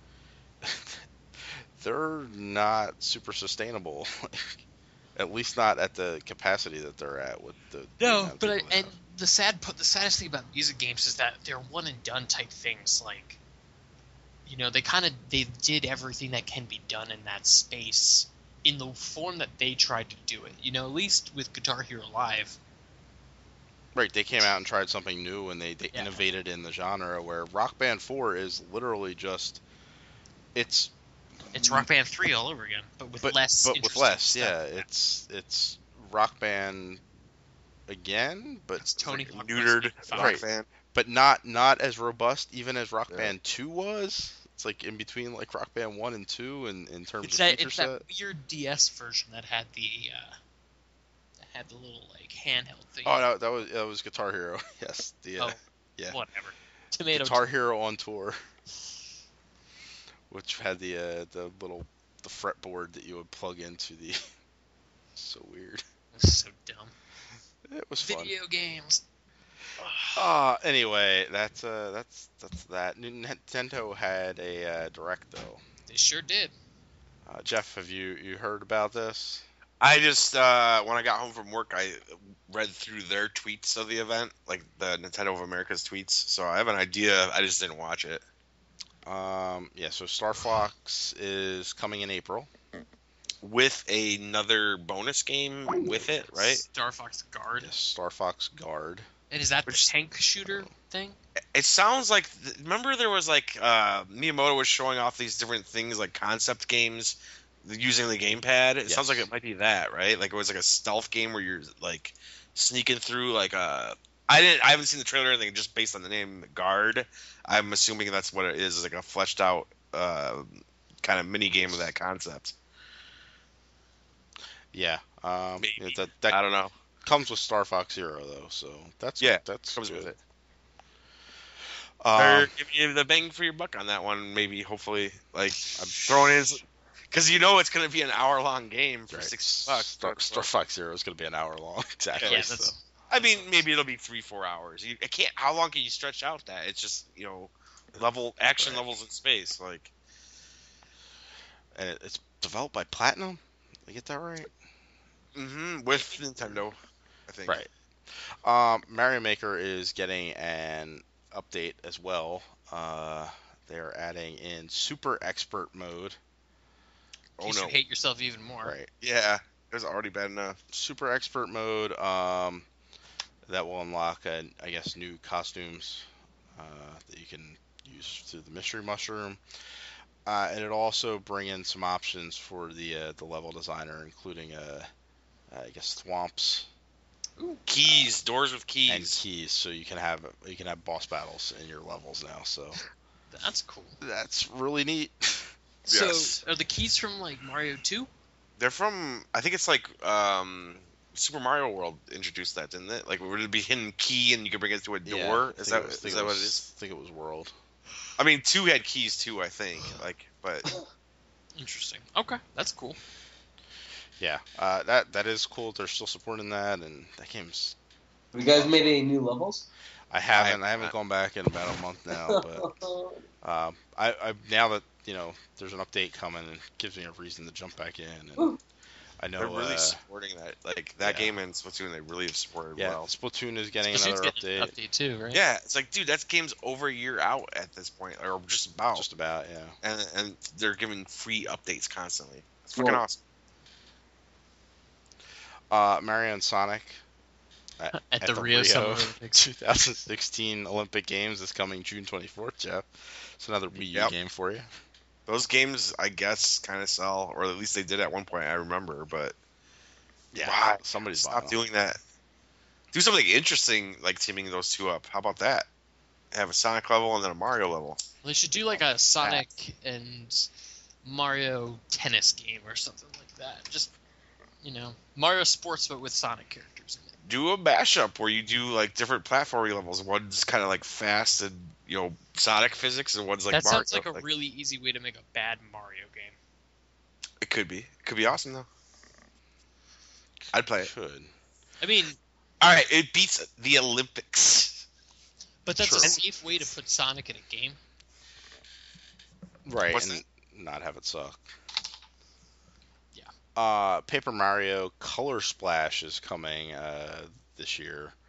they're not super sustainable. At least not at the capacity that they're at with the. the
No,
amount of
but I,
people they
and
have.
the sad, the saddest thing about music games is that they're one and done type things. Like, you know, they kind of they did everything that can be done in that space in the form that they tried to do it. You know, at least with Guitar Hero Live.
Right, they came out and tried something new, and they, they
Yeah.
innovated in the genre, where Rock Band four is literally just, it's
It's Rock Band three all over again, but with
but,
less
but with
interesting
less,
stuff.
yeah, it's it's Rock Band again, but
It's Tony
Like
Hawk
neutered
Pro Skater
Rock
Right.
Band.
but not not as robust even as Rock
Yeah.
Band two was. It's like in between like Rock Band one and two in, in terms
It's
of
that
feature
it's
set.
that weird D S version that had the uh, that had the little like handheld thing.
Oh, no, that was that was Guitar Hero. Yes, the uh,
Oh,
yeah.
whatever. Tomato.
Guitar Hero on Tour, which had the uh, the little the fretboard that you would plug into the. So weird.
So dumb.
It was fun.
Video games.
Uh, anyway, that's uh, that's that's that. Nintendo had a uh, direct though.
They sure did.
Uh, Jeff, have you you heard about this?
I just uh, when I got home from work, I read through their tweets of the event, like the Nintendo of America's tweets. So I have an idea. I just didn't watch it.
Um, yeah. So Star Fox is coming in April.
With another bonus game with it, right?
Star Fox Guard.
Yes, Star Fox Guard.
And is that
Which-
the tank shooter thing?
It sounds like. Remember, there was like uh, Miyamoto was showing off these different things, like concept games using the gamepad. It
Yes.
sounds like it might be that, right? Like it was like a stealth game where you're like sneaking through like a. I didn't. I haven't seen the trailer or anything. Just based on the name Guard, I'm assuming that's what it is. Is like a fleshed out uh, kind of mini game of that concept.
Yeah. Um,
Maybe.
yeah, that that
I don't know.
comes with Star Fox Zero though, so that's
Yeah,
that's
Comes
good.
with it.
Um,
Or give you the bang for your buck on that one, maybe. Hopefully, like I'm throwing in, because you know it's going to be an hour long game for
right.
six bucks.
Star, Star Fox Zero is going to be an hour long. Exactly.
Yeah,
so.
that's-
I mean, maybe it'll be three, four hours. You, I can't. How long can you stretch out that? It's just you know, level action
Right.
levels in space. Like,
And it, it's developed by Platinum. Did I get that right?
mm-hmm, with Nintendo, I think.
Right. Um, Mario Maker is getting an update as well. Uh, they're adding in Super Expert mode.
In
Oh
case
no.
you hate yourself even more.
Right.
Yeah, it was already bad enough.
Super Expert mode. Um, that will unlock, uh, I guess, new costumes uh, that you can use through the Mystery Mushroom. Uh, and it'll also bring in some options for the uh, the level designer, including, uh, I guess, thwomps
Keys, doors with
and
keys.
keys, so you can have you can have boss battles in your levels now. So
That's cool.
that's really neat.
Yes.
So, are the keys from like Mario two?
They're from. I think it's like um, Super Mario World introduced that, didn't it? Like, would it be hidden key and you could bring it to a door?
Yeah,
is
think
that
it was-
is
think
that what it
was-
is?
I think it was World.
I mean, two had keys too. I think. Like, but
Interesting. Okay, that's cool.
Yeah, uh, that that is cool. They're still supporting that, and that game's.
Have you guys made any new levels?
I haven't. I,
I-
haven't gone back in about a month now, but um, I, I now that you know there's an update coming, it gives me a reason to jump back in. And
Ooh.
I know.
they're really
uh,
supporting that. Like that
yeah.
game and Splatoon, they really have supported
yeah,
well.
Splatoon is getting
Splatoon's
another
getting
update.
an update too, right?
Yeah, it's like, dude, that game's over a year out at this point, or just about.
Just about, yeah.
and and they're giving free updates constantly. It's fucking
Well-
awesome.
Uh, Mario and Sonic at,
At the Rio Summer Olympics.
twenty sixteen Olympic Games is coming June twenty-fourth, Jeff. It's another Wii U
Yep.
game for you.
Those games, I guess, kind of sell, or at least they did at one point. I remember, but Why?
Somebody's
stop
buying them.
doing that. Do something interesting, like teaming those two up. How about that? Have a Sonic level and then a Mario level.
Well, they should do like a Sonic and Mario tennis game or something like that. Just, you know, Mario Sports but with Sonic characters in it.
Do a mashup where you do like different platforming levels. One's kind of like fast and you know Sonic physics, and one's like
that
Mario.
sounds like a really easy way to make a bad Mario game.
It could be. It could be awesome though. I'd play it.
Should.
I mean,
All right, it beats the Olympics.
but that's a
True.
safe way to put Sonic in a game.
Right,
What's
and not have it suck.
Yeah.
Uh, Paper Mario Color Splash is coming uh, this year,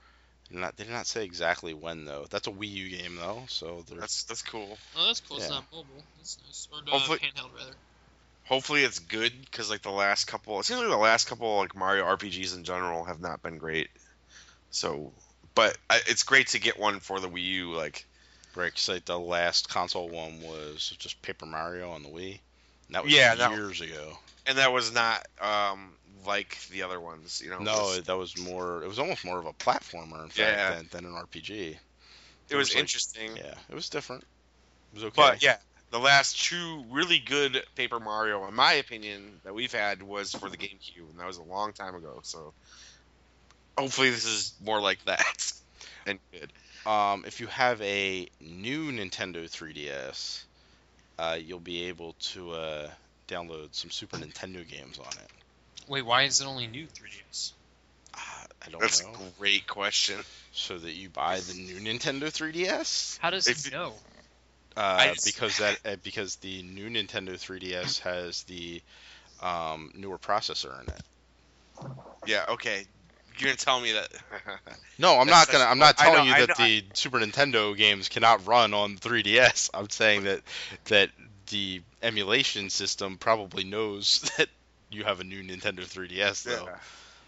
They did not, they did not say exactly when though. That's a Wii U game though, so they're,
That's that's cool.
Oh, that's cool. It's
Yeah.
not mobile. That's nice. Or uh,
Hopefully-
handheld rather.
Hopefully it's good because like the last couple, it seems like the last couple like Mario R P Gs in general have not been great. So, but I, it's great to get one for the Wii U. Like,
right. 'Cause, like the last console one was just Paper Mario on the Wii. And that was
Yeah, that-
years ago.
and that was not um like the other ones. You know,
No,
it was,
that was more. It was almost more of a platformer, in fact,
Yeah.
than, than an R P G.
it was
was, like-
interesting.
Yeah, it was different. It was okay.
But yeah, the last two really good Paper Mario, in my opinion, that we've had was for the GameCube, and that was a long time ago. So hopefully this is more like that and good.
Um, if you have a new Nintendo three D S, uh, you'll be able to uh, download some Super Nintendo games on it.
Wait, why is it only new three D S?
Uh, I don't
That's
know.
a great question.
So that you buy the new Nintendo three D S,
How does
If
it
you-
know?
uh,
just-
because that uh, because the new Nintendo three D S has the um, newer processor in it.
Yeah, okay. You're gonna tell me that?
No, I'm
That's
not gonna.
such-
I'm not
I know-
telling you
I
that
know-
the Super Nintendo games cannot run on three D S. I'm saying that that the emulation system probably knows that you have a new Nintendo three D S though.
Yeah.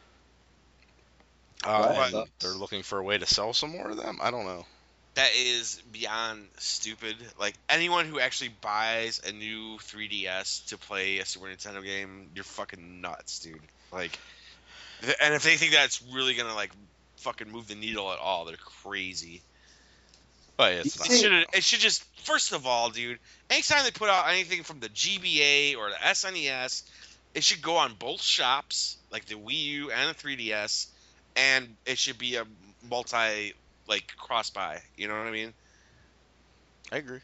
Uh,
Right.
and they're looking for a way to sell some more of them. I don't know.
That is beyond stupid. Like anyone who actually buys a new three D S to play a Super Nintendo game, you're fucking nuts, dude. Like, th- and if they think that's really gonna like fucking move the needle at all, they're crazy.
But it's
You
not.
It should it should just first of all, dude. Anytime they put out anything from the G B A or the S N E S, it should go on both shops, like the Wii U and the three D S, and it should be a multi like cross buy. You know what I mean?
I agree.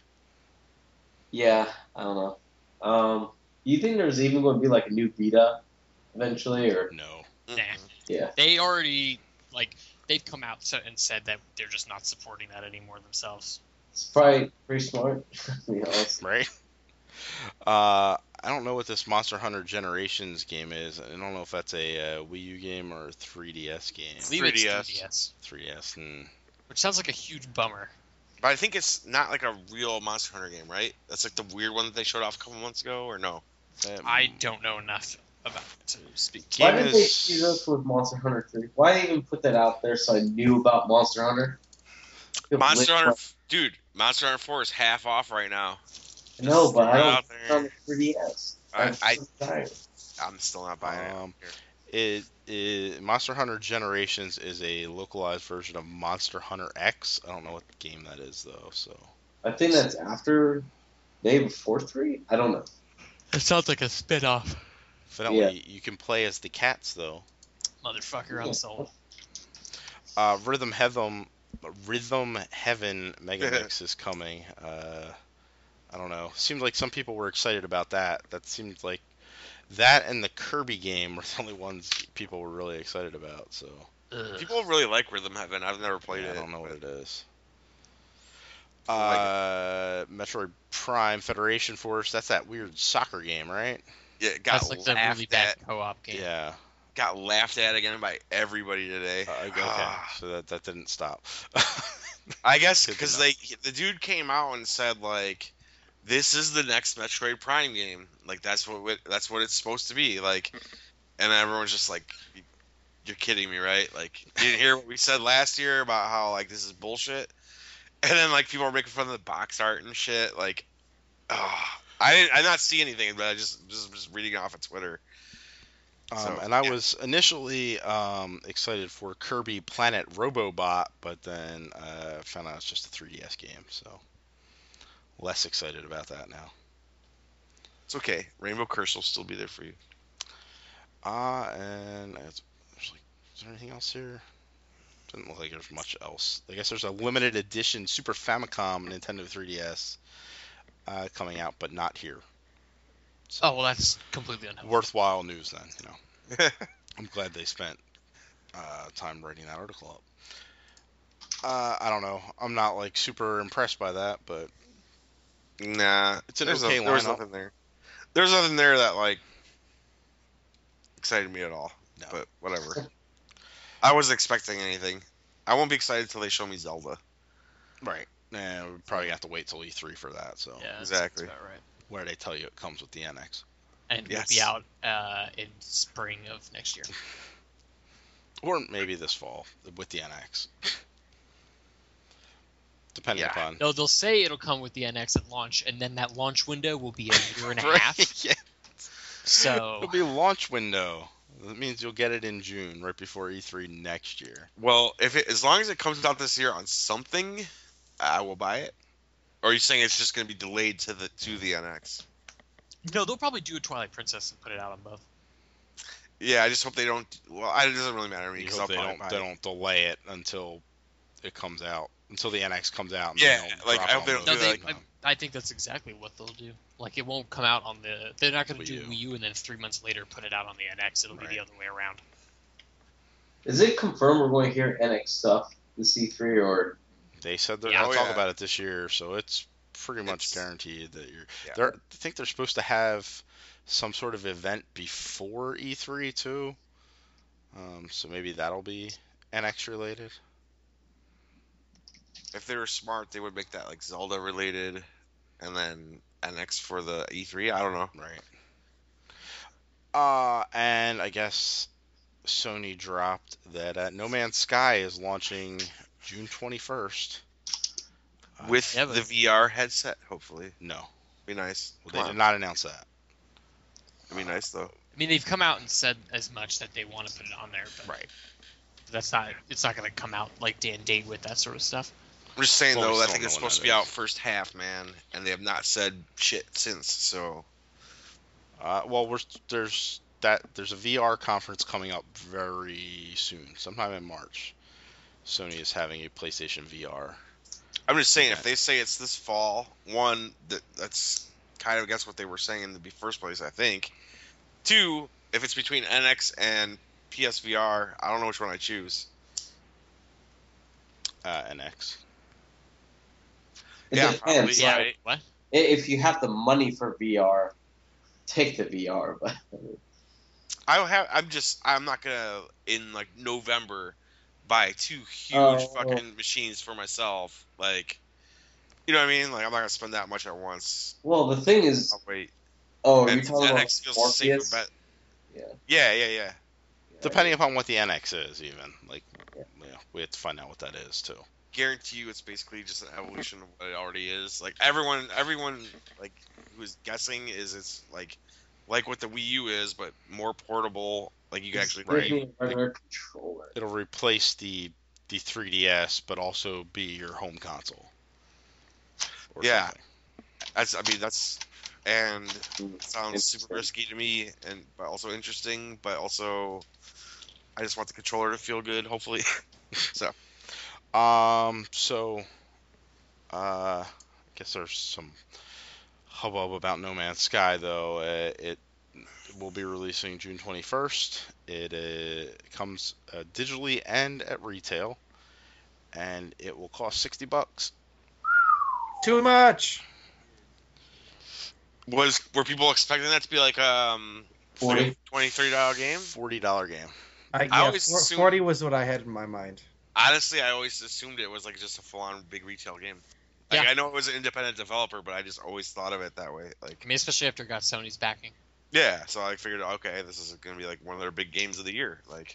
Yeah, I don't know. Um, you think there's even going to be like a new Vita eventually, or
No.
Nah.
yeah?
They already like they've come out so- and said that they're just not supporting that anymore themselves.
It's probably pretty smart. To be honest.
Right? Uh, I don't know what this Monster Hunter Generations game is. I don't know if that's a uh, Wii U game or a three D S game.
I believe it's
three D S.
three D S,
three D S. And
which sounds like a huge bummer.
But I think it's not like a real Monster Hunter game, right? That's like the weird one that they showed off a couple months ago, or no?
um,
I don't know enough about it to speak.
Why
Game
did they
is-
tease us with Monster Hunter three? Why did they even put that out there so I knew about Monster Hunter? Feel
Monster
lit-
Hunter, dude, Monster Hunter four is half off right now.
No, but I
Throw it
don't
out
think
there.
on the three D S.
I-
I'm
I-
so tired.
I'm still not buying
Um,
it.
It, it Monster Hunter Generations is a localized version of Monster Hunter X. I don't know what game that is though. So
I think that's after, maybe before three. I don't know.
It sounds like a spin-off.
evidently
Yeah.
you can play as the cats though.
Motherfucker, I'm sold.
Uh, Rhythm Heaven, Rhythm Heaven Mega Mix is coming. Uh, I don't know. Seemed like some people were excited about that. That seemed like that and the Kirby game were the only ones people were really excited about. So
Ugh.
People really like Rhythm Heaven. I've never played
yeah,
it.
I don't know what
but-
it is.
I like
Uh, Metroid Prime Federation Force. That's that weird soccer game, right?
Yeah, it got
That's like the
laughed
really bad
at.
co-op game.
Yeah.
Got laughed at again by everybody today.
Uh, okay.
Ah.
So that that didn't stop.
I guess
Good to
because
know.
they the dude came out and said like, this is the next Metroid Prime game. Like that's what it- that's what it's supposed to be. Like, and everyone's just like, you're kidding me, right? Like, you didn't hear what we said last year about how like this is bullshit. And then like people are making fun of the box art and shit. Like, oh, I didn't I not see anything, but I just just was reading off of Twitter.
Um,
So,
and I
yeah.
was initially um, excited for Kirby Planet Robobot, but then uh, found out it's just a three D S game, so less excited about that now.
It's okay. Rainbow Curse will still be there for you.
Uh, and it's, there's like, is there anything else here? Doesn't look like there's much else. I guess there's a limited edition Super Famicom Nintendo three D S uh, coming out, but not here. So,
Oh well, that's completely unhelpful.
worthwhile news then, you know. I'm glad they spent uh, time writing that article up. Uh, I don't know. I'm not like super impressed by that, but
Nah,
It's an
there's
okay
no, there was
lineup.
nothing there. There's nothing there that like excited me at all.
No.
But whatever. I wasn't expecting anything. I won't be excited until they show me Zelda.
Right. And we probably have to wait till E three for that. So
Yeah, that's-
Exactly.
That's about right.
where they tell you it comes with the N X,
And
Yes.
will be out uh, in spring of next year.
or maybe this fall with the N X, depending
Yeah.
upon.
No, they'll say it'll come with the N X at launch, and then that launch window will be a year and a
Right,
half.
yeah.
So
It'll be a launch window. That means you'll get it in June, right before E three next year.
Well, if it, as long as it comes out this year on something, I will buy it. Or are you saying it's just going to be delayed to the to the N X?
no, they'll probably do a Twilight Princess and put it out on both.
Yeah, I just hope they don't. Well, I- it doesn't really matter to me
You
because
hope
I'll
they
probably
don't
buy
they
it.
don't delay it until it comes out, until the N X comes out. And
Yeah,
then they'll
like,
drop
I
it
hope
on
they don't
both.
No, they,
like-
I, I think that's exactly what they'll do. Like, it won't come out on the. They're not going to do
Wii U.
Wii U and then three months later put it out on the N X. It'll be
Right.
the other way around.
Is it confirmed we're going to hear N X stuff this E three, or
They said they're
Yeah.
going to
Oh,
talk
yeah.
about it this year, so it's pretty much
It's-
guaranteed that you're.
Yeah.
They're, I think they're supposed to have some sort of event before E three too. Um, so maybe that'll be N X related.
If they were smart, they would make that like Zelda related, and then N X for the E three. I don't know.
Right. Uh, and I guess Sony dropped that uh, No Man's Sky is launching June twenty-first. Uh,
With
yeah, but-
the V R headset, hopefully.
No,
Be nice.
well,
Come
they
on.
did not announce that.
It'd be nice though.
I mean, they've come out and said as much that they want to put it on there, but
Right.
that's not. It's not going to come out like day and date with that sort of stuff.
I'm just saying
Well, we
though, I
still
think it's
don't know when
supposed to
that
be
is.
out first half, man, and they have not said shit since. So
Uh, well, we're there's that there's a V R conference coming up very soon, sometime in March. Sony is having a PlayStation V R.
I'm just saying, if
Okay.
they say it's this fall, one that that's kind of against what they were saying in the first place, I think. Two, if it's between N X and P S V R, I don't know which one I choose.
Uh, N X.
it
Yeah,
depends.
probably,
Yeah.
Right.
What?
I- If you have the money for V R, take the V R. But
I have. I'm just. I'm not gonna in like November buy two huge
Oh.
fucking machines for myself. Like, you know what I mean? Like, I'm not gonna spend that much at once.
well, the thing is,
I'll wait.
oh, are you
And
talking
N
about
X feels a safer
Morpheus?
bet.
Yeah.
Yeah, yeah, yeah.
Depending upon what the N X is, even like,
Yeah.
yeah, we have to find out what that is too.
Guarantee you, it's basically just an evolution of what it already is. Like everyone, everyone like who's guessing is it's like like what the Wii U is, but more portable. Like you can
It's
actually
give me a regular controller.
It'll replace the the three D S, but also be your home console. Or
Yeah.
something.
That's. I mean, that's and
Mm,
it sounds super
interesting.
risky to me, and but also interesting. But also, I just want the controller to feel good. Hopefully, so
Um. So, uh, I guess there's some hubbub about No Man's Sky, though. Uh, it will be releasing June twenty-first. It uh, comes uh, digitally and at retail, and it will cost sixty bucks.
Too much.
was were people expecting that to be like um
Forty.
twenty, thirty dollar game?
Forty dollar game.
I,
I
yeah,
always
four-
assumed-
forty was what I had in my mind.
Honestly, I always assumed it was like just a full on big retail game. Like
Yeah.
I know it was an independent developer, but I just always thought of it that way. Like
I mean, especially after it got Sony's backing.
yeah, so I figured okay, this is gonna be like one of their big games of the year. Like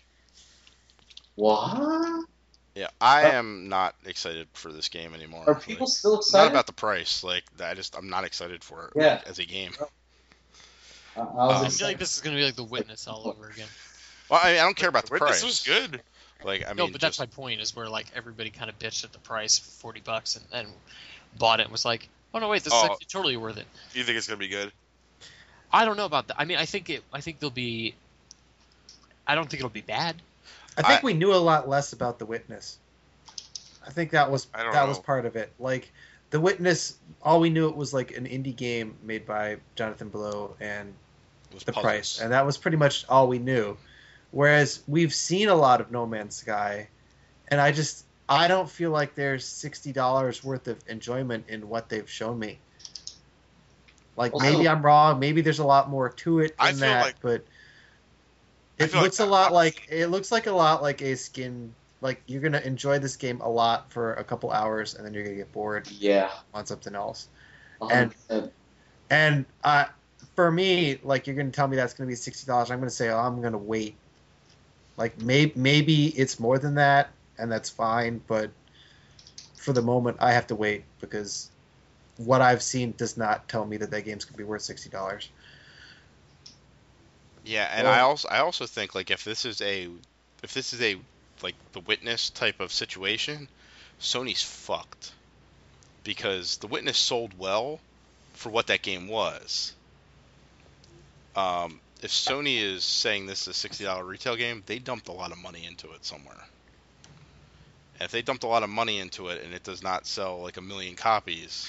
What?
Yeah, I
Uh,
am not excited for this game anymore.
Are
Like,
people still
it's
excited?
not about the price. Like, I just I'm not excited for it.
Yeah.
like, as a game.
I, I was
Um,
I feel
excited.
like this is going to be like The Witness all over again.
Well, I, mean, I don't care about the
Witness
price.
was good.
Like, I mean,
no, but that's
just,
my point. Is where like everybody kind of bitched at the price for forty bucks and then bought it and was like, oh no, wait, this is
Oh.
actually totally worth it.
You think it's gonna be good?
I don't know about that. I mean, I think it. I think they'll be. I don't think it'll be bad.
I think
I-
we knew a lot less about The Witness. I think that was
I don't
that
know.
was part of it. Like The Witness, all we knew it was like an indie game made by Jonathan Blow and
it was
the
puzzles.
price, and that was pretty much all we knew. Whereas we've seen a lot of No Man's Sky, and I just I don't feel like there's sixty dollars worth of enjoyment in what they've shown me. Like
Also-
maybe I'm wrong, maybe there's a lot more to it than
I feel
that,
like-
but
I
it
feel like
looks a
the
lot
opposite.
like it looks like a lot like a skin like you're gonna enjoy this game a lot for a couple hours, and then you're gonna get bored
Yeah.
on something else.
one hundred percent.
And uh, for me, like you're gonna tell me that's gonna be sixty dollars. I'm gonna say, oh, I'm gonna wait. Like maybe maybe it's more than that, and that's fine. But for the moment, I have to wait because what I've seen does not tell me that that game's gonna be worth sixty dollars.
Yeah, and
Well-
I also I also think like if this is a if this is a like The Witness type of situation, Sony's fucked because The Witness sold well for what that game was. Um, if Sony is saying this is a sixty dollar retail game, they dumped a lot of money into it somewhere. And if they dumped a lot of money into it and it does not sell like a million copies,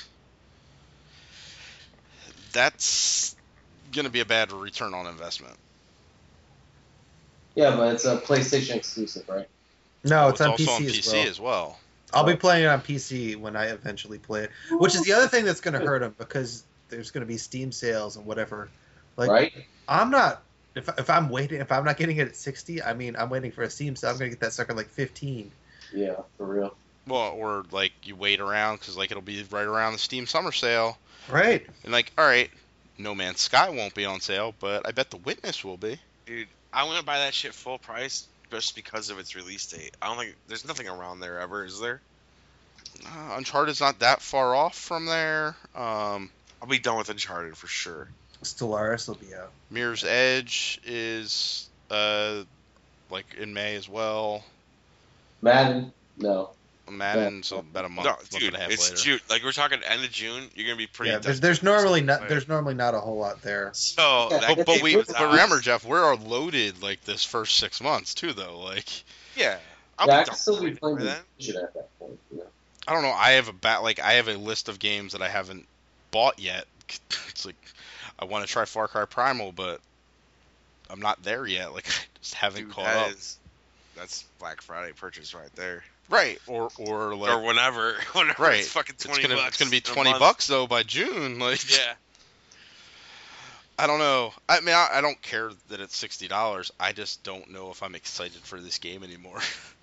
that's gonna be a bad return on investment.
Yeah, but it's a PlayStation exclusive, right?
No,
Oh,
it's, on
also
P C,
on P
as
C
well.
as well.
I'll be playing it on P C when I eventually play it, which is the other thing that's gonna hurt them because there's gonna be Steam sales and whatever. Like,
right?
I'm not. If, if I'm waiting, if I'm not getting it at sixty, I mean, I'm waiting for a Steam sale. I'm gonna get that sucker like fifteen.
Yeah, for real.
Well, or like you wait around because like it'll be right around the Steam summer sale,
Right.
and like, all right, No Man's Sky won't be on sale, but I bet The Witness will be.
Dude, I wouldn't buy that shit full price just because of its release date. I don't think there's nothing around there ever, is there?
Uh, Uncharted's not that far off from there. Um,
I'll be done with Uncharted for sure.
Stellaris will be out.
Mirror's Edge is uh like in May as well.
Madden, no.
Madden, so about a month,
No,
month
dude,
and a half
it's
later.
June. Like we're talking end of June. You're gonna be pretty.
Yeah, there's
desperate
there's
for
normally
something
not
to
there's
play.
normally not a whole lot there.
So
Yeah,
that
But, but
game
we
was
but
out.
remember, Jeff, we're loaded like this first six months too, though. Like
Yeah, I'll
Yeah, I
be
can
done
still be
with it
playing
by
the
then.
division at that point. You know?
I don't know. I have a bat like I have a list of games that I haven't bought yet. It's like I want to try Far Cry Primal, but I'm not there yet. Like I just haven't
Dude,
caught
that
up.
is- that's Black Friday purchase right there.
Right, or or like
or whenever, whenever
right.
it's fucking
it's
twenty
gonna
bucks.
it's gonna be
in a
twenty
month.
bucks though by June. Like
Yeah.
I don't know. I mean, I, I don't care that it's sixty dollars. I just don't know if I'm excited for this game anymore.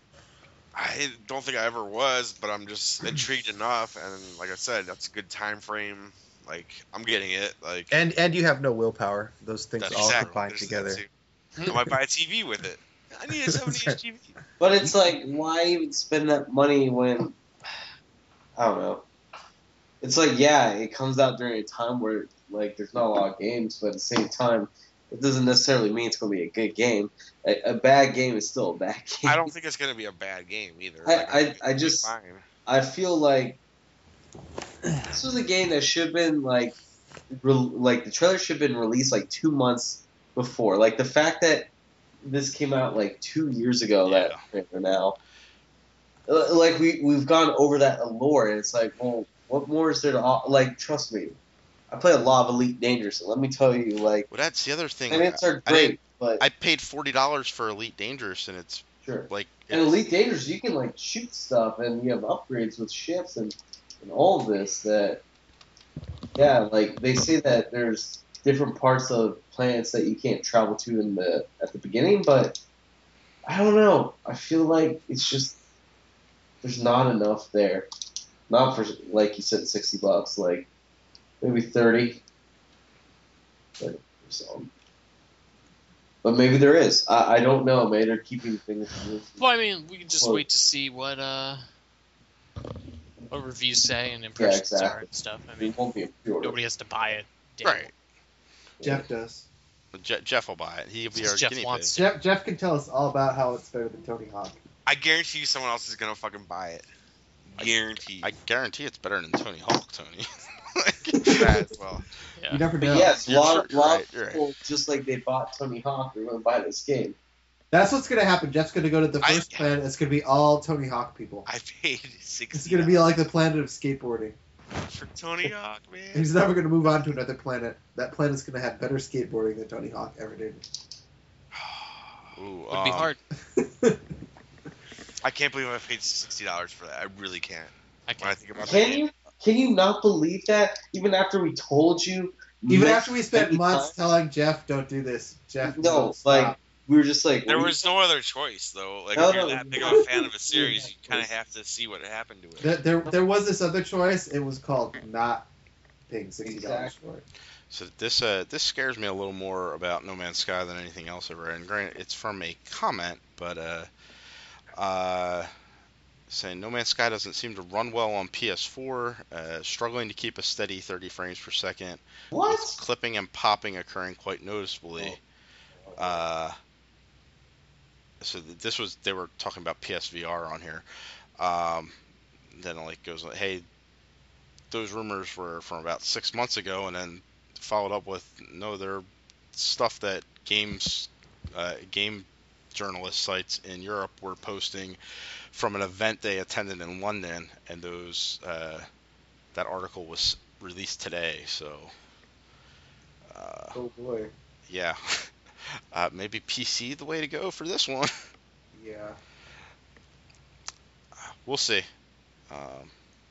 I don't think I ever was, but I'm just intrigued enough, and like I said, that's a good time frame. Like I'm getting it. Like
And and you have no willpower. Those things
That's
all
exactly.
combine
There's
together.
that too. I might buy a T V with it. I need a seventy inch T V.
But it's like, why even spend that money when I don't know. It's like, yeah, it comes out during a time where like there's not a lot of games, but at the same time, it doesn't necessarily mean it's going to be a good game. A, a bad game is still a bad game.
I don't think it's gonna be a bad game either.
I-
Like,
I-
think
I
it'll be
just-
fine.
I feel like this was a game that should have been like, re- like the trailer should have been released like two months before. Like the fact that this came out like two years ago, that trailer now, Uh, like we we've gone over that allure, and it's like, well, what more is there to au- like? Trust me, I play a lot of Elite Dangerous, and let me tell you, like,
Well, that's the other thing.
minutes are
I
great,
didn't-
but
I paid forty dollars for Elite Dangerous, and it's
sure.
like
And
it's-
Elite Dangerous, you can like shoot stuff, and you have upgrades with ships and, and all of this. That, yeah, like they say that there's different parts of planets that you can't travel to in the at the beginning, but I don't know. I feel like it's just there's not enough there. Not for like you said, sixty bucks. Like maybe thirty. But, so. But maybe there is. I, I don't know. Maybe they're keeping things.
Well, I mean, we can just
Well-
wait to see what uh what reviews say and impressions are
exactly.
and stuff. I
It
mean,
won't be a pre-order.
nobody has to buy it. day
right.
Jeff does.
Je- Jeff will buy it. He'll be
Since
our
Jeff
guinea
wants
pig.
Jeff Jeff can tell us all about how it's better than Tony Hawk.
I guarantee you, someone else is gonna fucking buy it.
I-
Guarantee.
I guarantee it's better than Tony Hawk, Tony.
that as well.
Yeah.
You never
But
know.
yes, a
You're
lot,
sure-
lot
right,
of
you're right.
people, just like they bought Tony Hawk, they're going to buy this game.
That's what's gonna happen. Jeff's gonna go to the
I-
first planet. It's gonna be all Tony Hawk people.
I paid sixty.
It's gonna be like the planet of skateboarding.
for Tony Hawk, man.
He's never gonna move on to another planet. That planet's gonna have better skateboarding than Tony Hawk ever did.
Ooh,
Would be
um,
hard.
I can't believe I paid sixty dollars for that. I really can't.
I
When I
can.
think about
Can
that.
you can you not believe that? Even after we told you,
Even
many-
after we spent
many
months
times-
telling Jeff, "Don't do this," Jeff.
No,
won't
like
stop.
we were just like,
There
what are
was no other choice though. Like
No,
if you're
no,
that big of
no.
a fan of a series, you kind of have to see what happened to it.
There, there, there was this other choice. It was called not paying sixty dollars
Exactly.
for it.
So this uh, this scares me a little more about No Man's Sky than anything else I've read. And granted, it's from a comment, but uh, uh, saying No Man's Sky doesn't seem to run well on P S four, uh, struggling to keep a steady thirty frames per second,
What?
with clipping and popping occurring quite noticeably. Uh, so th- this was they were talking about P S V R on here. Um, then it like goes, hey, those rumors were from about six months ago, and then followed up with, no, they're stuff that games, uh, game journalist sites in Europe were posting from an event they attended in London, and those uh, that article was released today. So, uh,
Oh boy.
yeah, uh, maybe P C the way to go for this one.
Yeah.
We'll see. Um,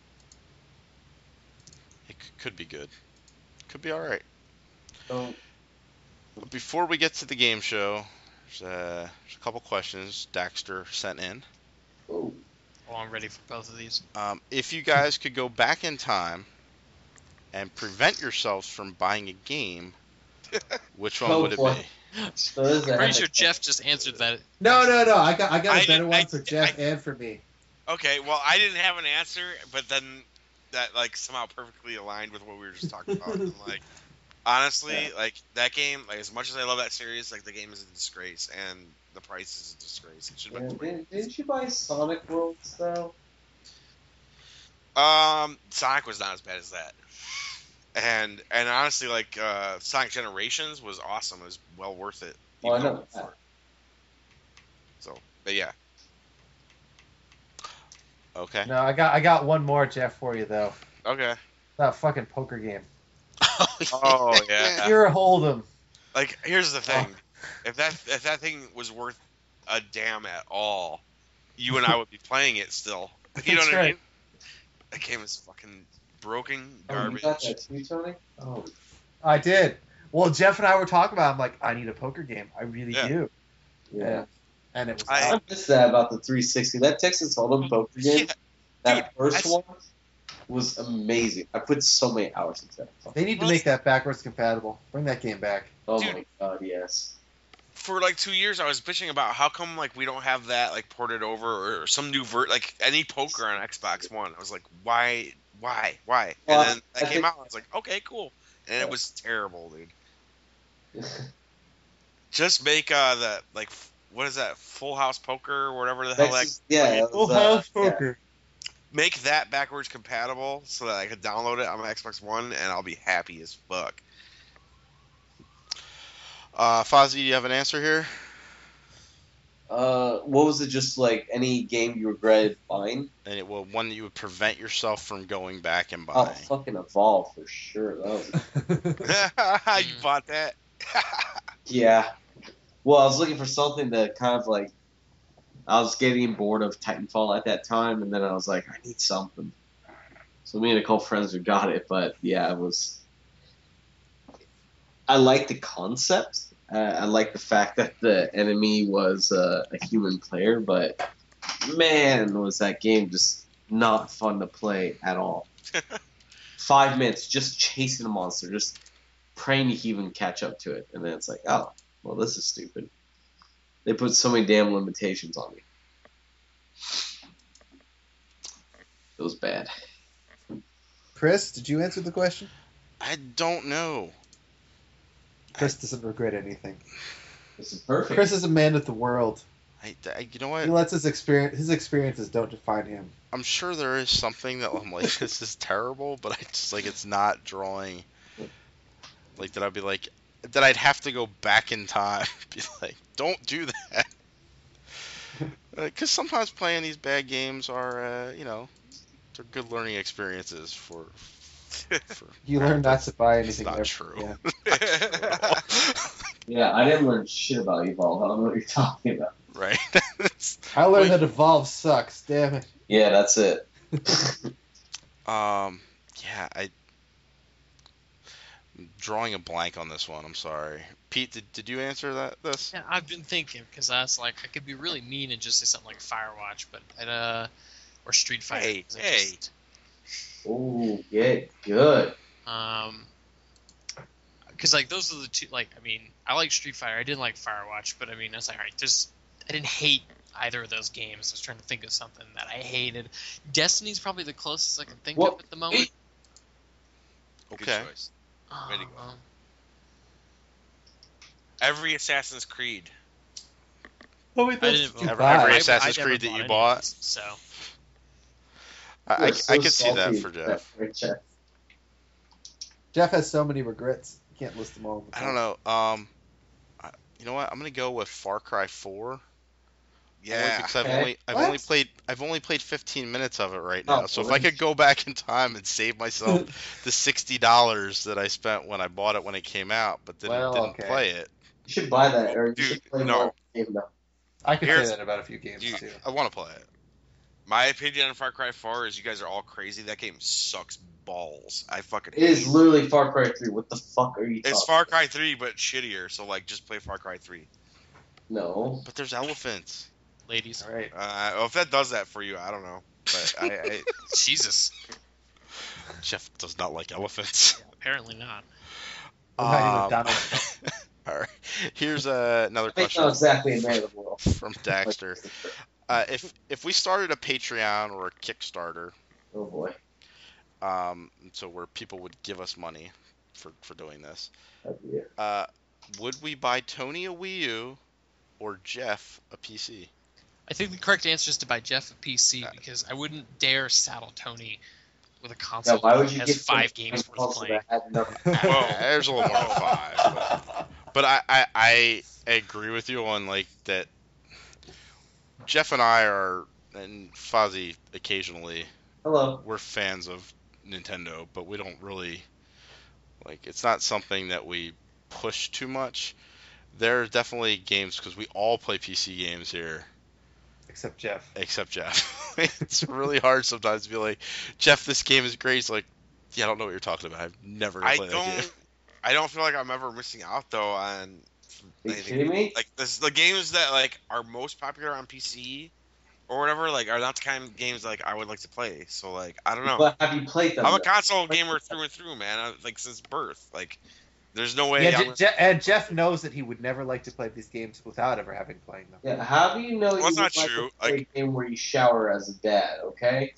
it c- could be good. Could be all right.
Oh,
But before we get to the game show, there's, uh, there's a couple questions Daxter sent in.
oh.
Oh, I'm ready for both of these.
Um, if you guys could go back in time and prevent yourselves from buying a game, which one
Oh,
would it
boy.
be?
So this is a
I'm pretty
heck
sure
of-
Jeff just answered that.
No, no, no. I got, I got a
I
better
did-
one
I-
for Jeff
I-
and for me.
Okay, well, I didn't have an answer, but then that like somehow perfectly aligned with what we were just talking about. I'm like, honestly,
Yeah.
like that game, like as much as I love that series, like the game is a disgrace, and the price is a disgrace. It should
Yeah,
have been free.
didn't, didn't you buy Sonic Worlds though?
Um, Sonic was not as bad as that, and and honestly, like uh, Sonic Generations was awesome. It was well worth it.
Oh, I
even
know
though-
that.
So, but yeah,
Okay.
No, I got, I got one more, Jeff, for you though.
okay.
That fucking poker game.
Oh yeah.
You're a Hold'em.
Like, here's the thing: if that if that thing was worth a damn at all, you and I would be playing it still. You know
That's
what I
right.
mean? That game is fucking broken
Oh, you
garbage.
got that too, Tony? Oh,
I did. Well, Jeff and I were talking about. I'm like, I need a poker game. I really
Yeah.
do.
yeah.
And it was.
I-
I missed that about the three sixty. That Texas Hold'em poker game,
Yeah,
that
dude,
first
I-
one was amazing. I put so many hours into that.
they need to
Well,
make that backwards compatible. Bring that game back.
Oh
Dude.
my god, yes.
For like two years, I was bitching about how come like we don't have that like ported over or some new vert like any poker on Xbox One. I was like, why, why, why?
Well,
And then
I
that came
think-
out. I was like, okay, cool. And
Yeah.
it was terrible, dude. Just make uh the like f- what is that Full House Poker or whatever the hell that
Texas, yeah, it
Full
was, uh,
House
yeah.
poker.
make that backwards compatible so that I could download it on my Xbox One and I'll be happy as fuck.
Uh, Fozzie, do you have an answer here?
Uh, what was it? Just like any game you regretted buying?
And it well, one that you would prevent yourself from going back and
Oh,
buying.
fucking Evolve for sure. That was
You bought that?
Yeah. Well, I was looking for something to kind of like. I was getting bored of Titanfall at that time, and then I was like, I need something. So me and a couple friends who got it, but yeah, it was. I like the concept. Uh, I like the fact that the enemy was uh, a human player, but man, was that game just not fun to play at all. Five minutes just chasing a monster, just praying you even catch up to it, and then it's like, oh, well, this is stupid. They put so many damn limitations on me. It was bad.
Chris, did you answer the question?
I don't know.
Chris doesn't regret anything.
This is perfect.
Chris is a man of the world.
I, I- you know
He
what?
lets his experience. His experiences don't define him.
I'm sure there is something that I'm like, this is terrible, but I just like it's not drawing. Like that, I'd be like, that I'd have to go back in time, be like, don't do that. Because sometimes playing these bad games are, uh, you know, they're good learning experiences for. for
You learn not to buy anything.
not
ever.
true.
Yeah.
Yeah, I didn't learn shit about Evolve. I don't know what you're talking about.
Right? It's-
I learned
Like-
that Evolve sucks. Damn it.
Yeah, that's it.
Um, yeah, I I'm drawing a blank on this one. I'm sorry. Pete, did, did you answer that? This?
Yeah, I've been thinking because I was like, I could be really mean and just say something like Firewatch, but I'd, uh, or Street Fighter.
Hey,
'cause I
hey.
just-
Ooh, get good.
Um, because like those are the two. Like, I mean, I like Street Fighter. I didn't like Firewatch, but I mean, that's like, all right. There's, I didn't hate either of those games. I was trying to think of something that I hated. Destiny's probably the closest I can think
Well,
of at the moment.
Good
Okay.
choice. Way to go.
Um,
Every Assassin's Creed.
Oh, wait,
I
that's
didn't
too
Every-
bad.
every
I-
Assassin's
I never
Creed that you
any of
bought?
these, So
I, I,
You're
I
so
could see that
salty
for
with that
Jeff.
franchise.
Jeff has so many regrets. You can't list them all.
I don't know. Um, I, you know what? I'm gonna go with Far Cry four. Only
Yeah.
because I've
Okay.
only I've
What?
only played I've only played fifteen minutes of it right now.
Oh,
so if
well,
I could go back in time and save myself the sixty dollars that I spent when I bought it when it came out, but then
Well,
didn't
okay.
play it,
You should buy that, or you
Dude,
should play
no.
more game though.
I could
Here's-
say that about a few games
Dude,
too.
I want to play it.
My opinion on Far Cry four is you guys are all crazy. That game sucks balls. I fucking
It is
hate it.
literally Far Cry three. What the fuck are you talking?
It's Far Cry three, but shittier. So like, just play Far Cry three.
No.
But there's elephants.
ladies,
All right.
Uh, well, if that does that for you, I don't know. But I, I
Jesus,
Jeff does not like elephants.
apparently not.
What about you with
Um,
Donald Trump?
all right. Here's uh, another
I think
question
not exactly a man of the world.
from Daxter. Uh, if if we started a Patreon or a Kickstarter,
Oh boy.
um, so where people would give us money for, for doing this,
That'd be it.
uh, would we buy Tony a Wii U or Jeff a P C?
I think the correct answer is to buy Jeff a P C because I wouldn't dare saddle Tony with a
Yeah,
console
why would
that
you
has
get
five
some
games worth
console
playing.
that had nothing?
Whoa.
There's a little more than five. But, but I, I, I agree with you on like that. Jeff and I are, and Fozzie occasionally,
Hello.
we're fans of Nintendo, but we don't really like. It's not something that we push too much. There are definitely games because we all play P C games here,
Except Jeff.
except Jeff. It's really hard sometimes to be like, Jeff, this game is great. It's like, yeah, I don't know what you're talking about. I've never
I
played that game.
don't. I don't feel like I'm ever missing out though on
Are you
anything.
kidding me?
Like this, the games that like are most popular on P C or whatever, like are not the kind of games like I would like to play. So like I don't know.
But have you played them?
I'm a
though?
console gamer through and through, man. I, like since birth. Like there's no way.
Yeah,
I'm,
Je- Je- and Jeff knows that he would never like to play these games without ever having played them.
Yeah, how do you know you
Well,
would
that's
like
not true.
to play a game where you shower as a dad, okay?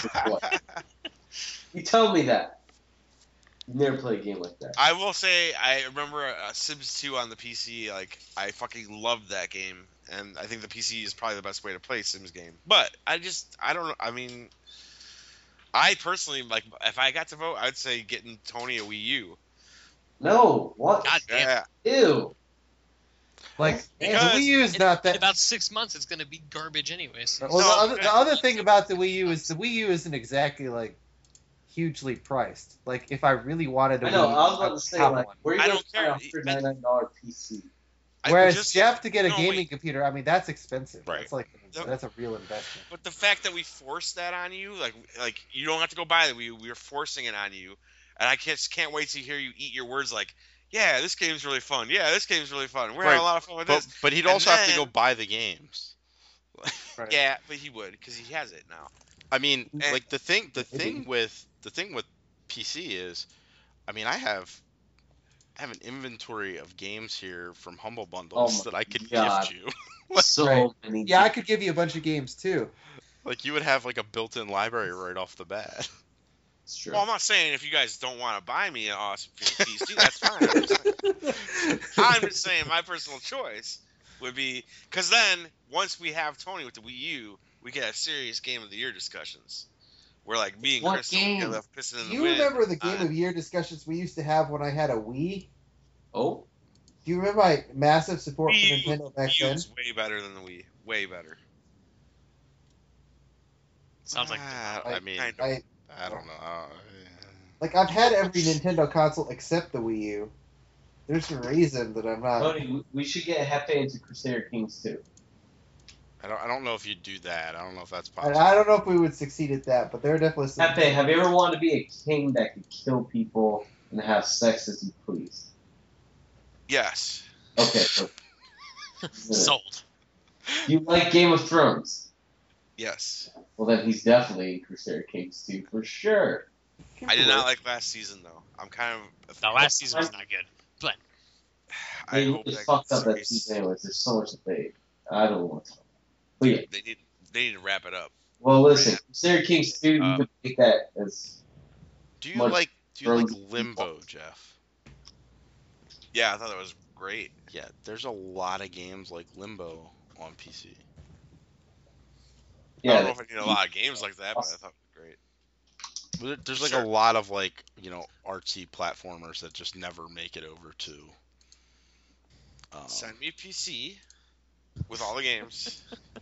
You tell me that. You never played a game like that.
I will say I remember uh, Sims two on the P C. Like I fucking loved that game, and I think the P C is probably the best way to play a Sims game. But I just I don't know. I mean, I personally like if I got to vote, I'd say getting Tony a Wii U.
No, what?
God damn.
Yeah,
Ew.
Like, the
Because
Wii U is
In,
not
in
that.
about six months, it's going to be garbage anyways.
Well, the
No,
other, the other thing about the Wii U is the Wii U isn't exactly like hugely priced. Like, if I really wanted a
I know,
Wii U,
I was about
would
to say,
have
like,
one.
where are you
I
going
don't
to find a
care.
one hundred ninety-nine dollars P C?
I
Whereas
just-
Jeff to get a
no,
gaming
wait.
computer, I mean, that's expensive.
Right.
That's like
The-
that's a real investment.
But the fact that we force that on you, like like you don't have to go buy the Wii U, we're forcing it on you, and I just can't wait to hear you eat your words like, yeah, this game's really fun. Yeah, this game's really fun. We're
Right.
having a lot of fun with
But,
this.
but he'd
And
also have to go
then-
buy the games.
Right.
Yeah, but he would because he has it now.
I mean,
And-
like the thing, the
Maybe.
thing with the thing with P C is, I mean, I have, I have an inventory of games here from Humble Bundles
Oh my
that I could
God.
gift you.
So
Right.
many.
Yeah, I could give you a bunch of games too.
Like you would have like a built-in library right off the bat.
It's true.
Well, I'm not saying if you guys don't want to buy me an awesome P C, that's fine. I'm just, saying, I'm just saying my personal choice would be because then once we have Tony with the Wii U, we can have serious Game of the Year discussions. Where like me and
What
Crystal
game?
get left pissing in
Do
the
you
wind.
remember the Game
Uh,
of Year discussions we used to have when I had a Wii?
Oh,
Do you remember my massive support for
Wii U-
Nintendo back
Wii U
then?
is way better than the Wii. Way better.
Sounds like
Ah,
I-
I mean,
kind
I
I don't know. Uh,
like I've had every Nintendo console except the Wii U. There's a reason that I'm not.
Tony, we- we should get Hefe into Crusader Kings too.
I don't. I don't know if you'd do that. I don't know if that's
I,
possible.
I don't know if we would succeed at that, but there are definitely some.
Hefe, have you ever wanted to be a king that could kill people and have sex as you please.
Yes.
Okay. So,
Sold.
you like Game of Thrones?
Yes.
Well, then he's definitely Crusader Kings two for sure.
I did not like last season though. I'm kind of.
The last season was not good. But
I
They
hope
really
that
fucked up that
series-
season anyways. There's so much to say. I don't want to talk. But yeah.
They need. They need to wrap it up.
Well, listen, Crusader Kings two,
Uh,
you could make that as
Do you
Much
like do you like
Thrones-
Limbo, Jeff?
Yeah, I thought that was great.
Yeah, there's a lot of games like Limbo on P C.
I don't
yeah.
know if I need a lot of games like that, but I thought it was great.
But there- there's like
Sure.
a lot of like you know artsy platformers that just never make it over to. Um,
Send me a P C with all the games.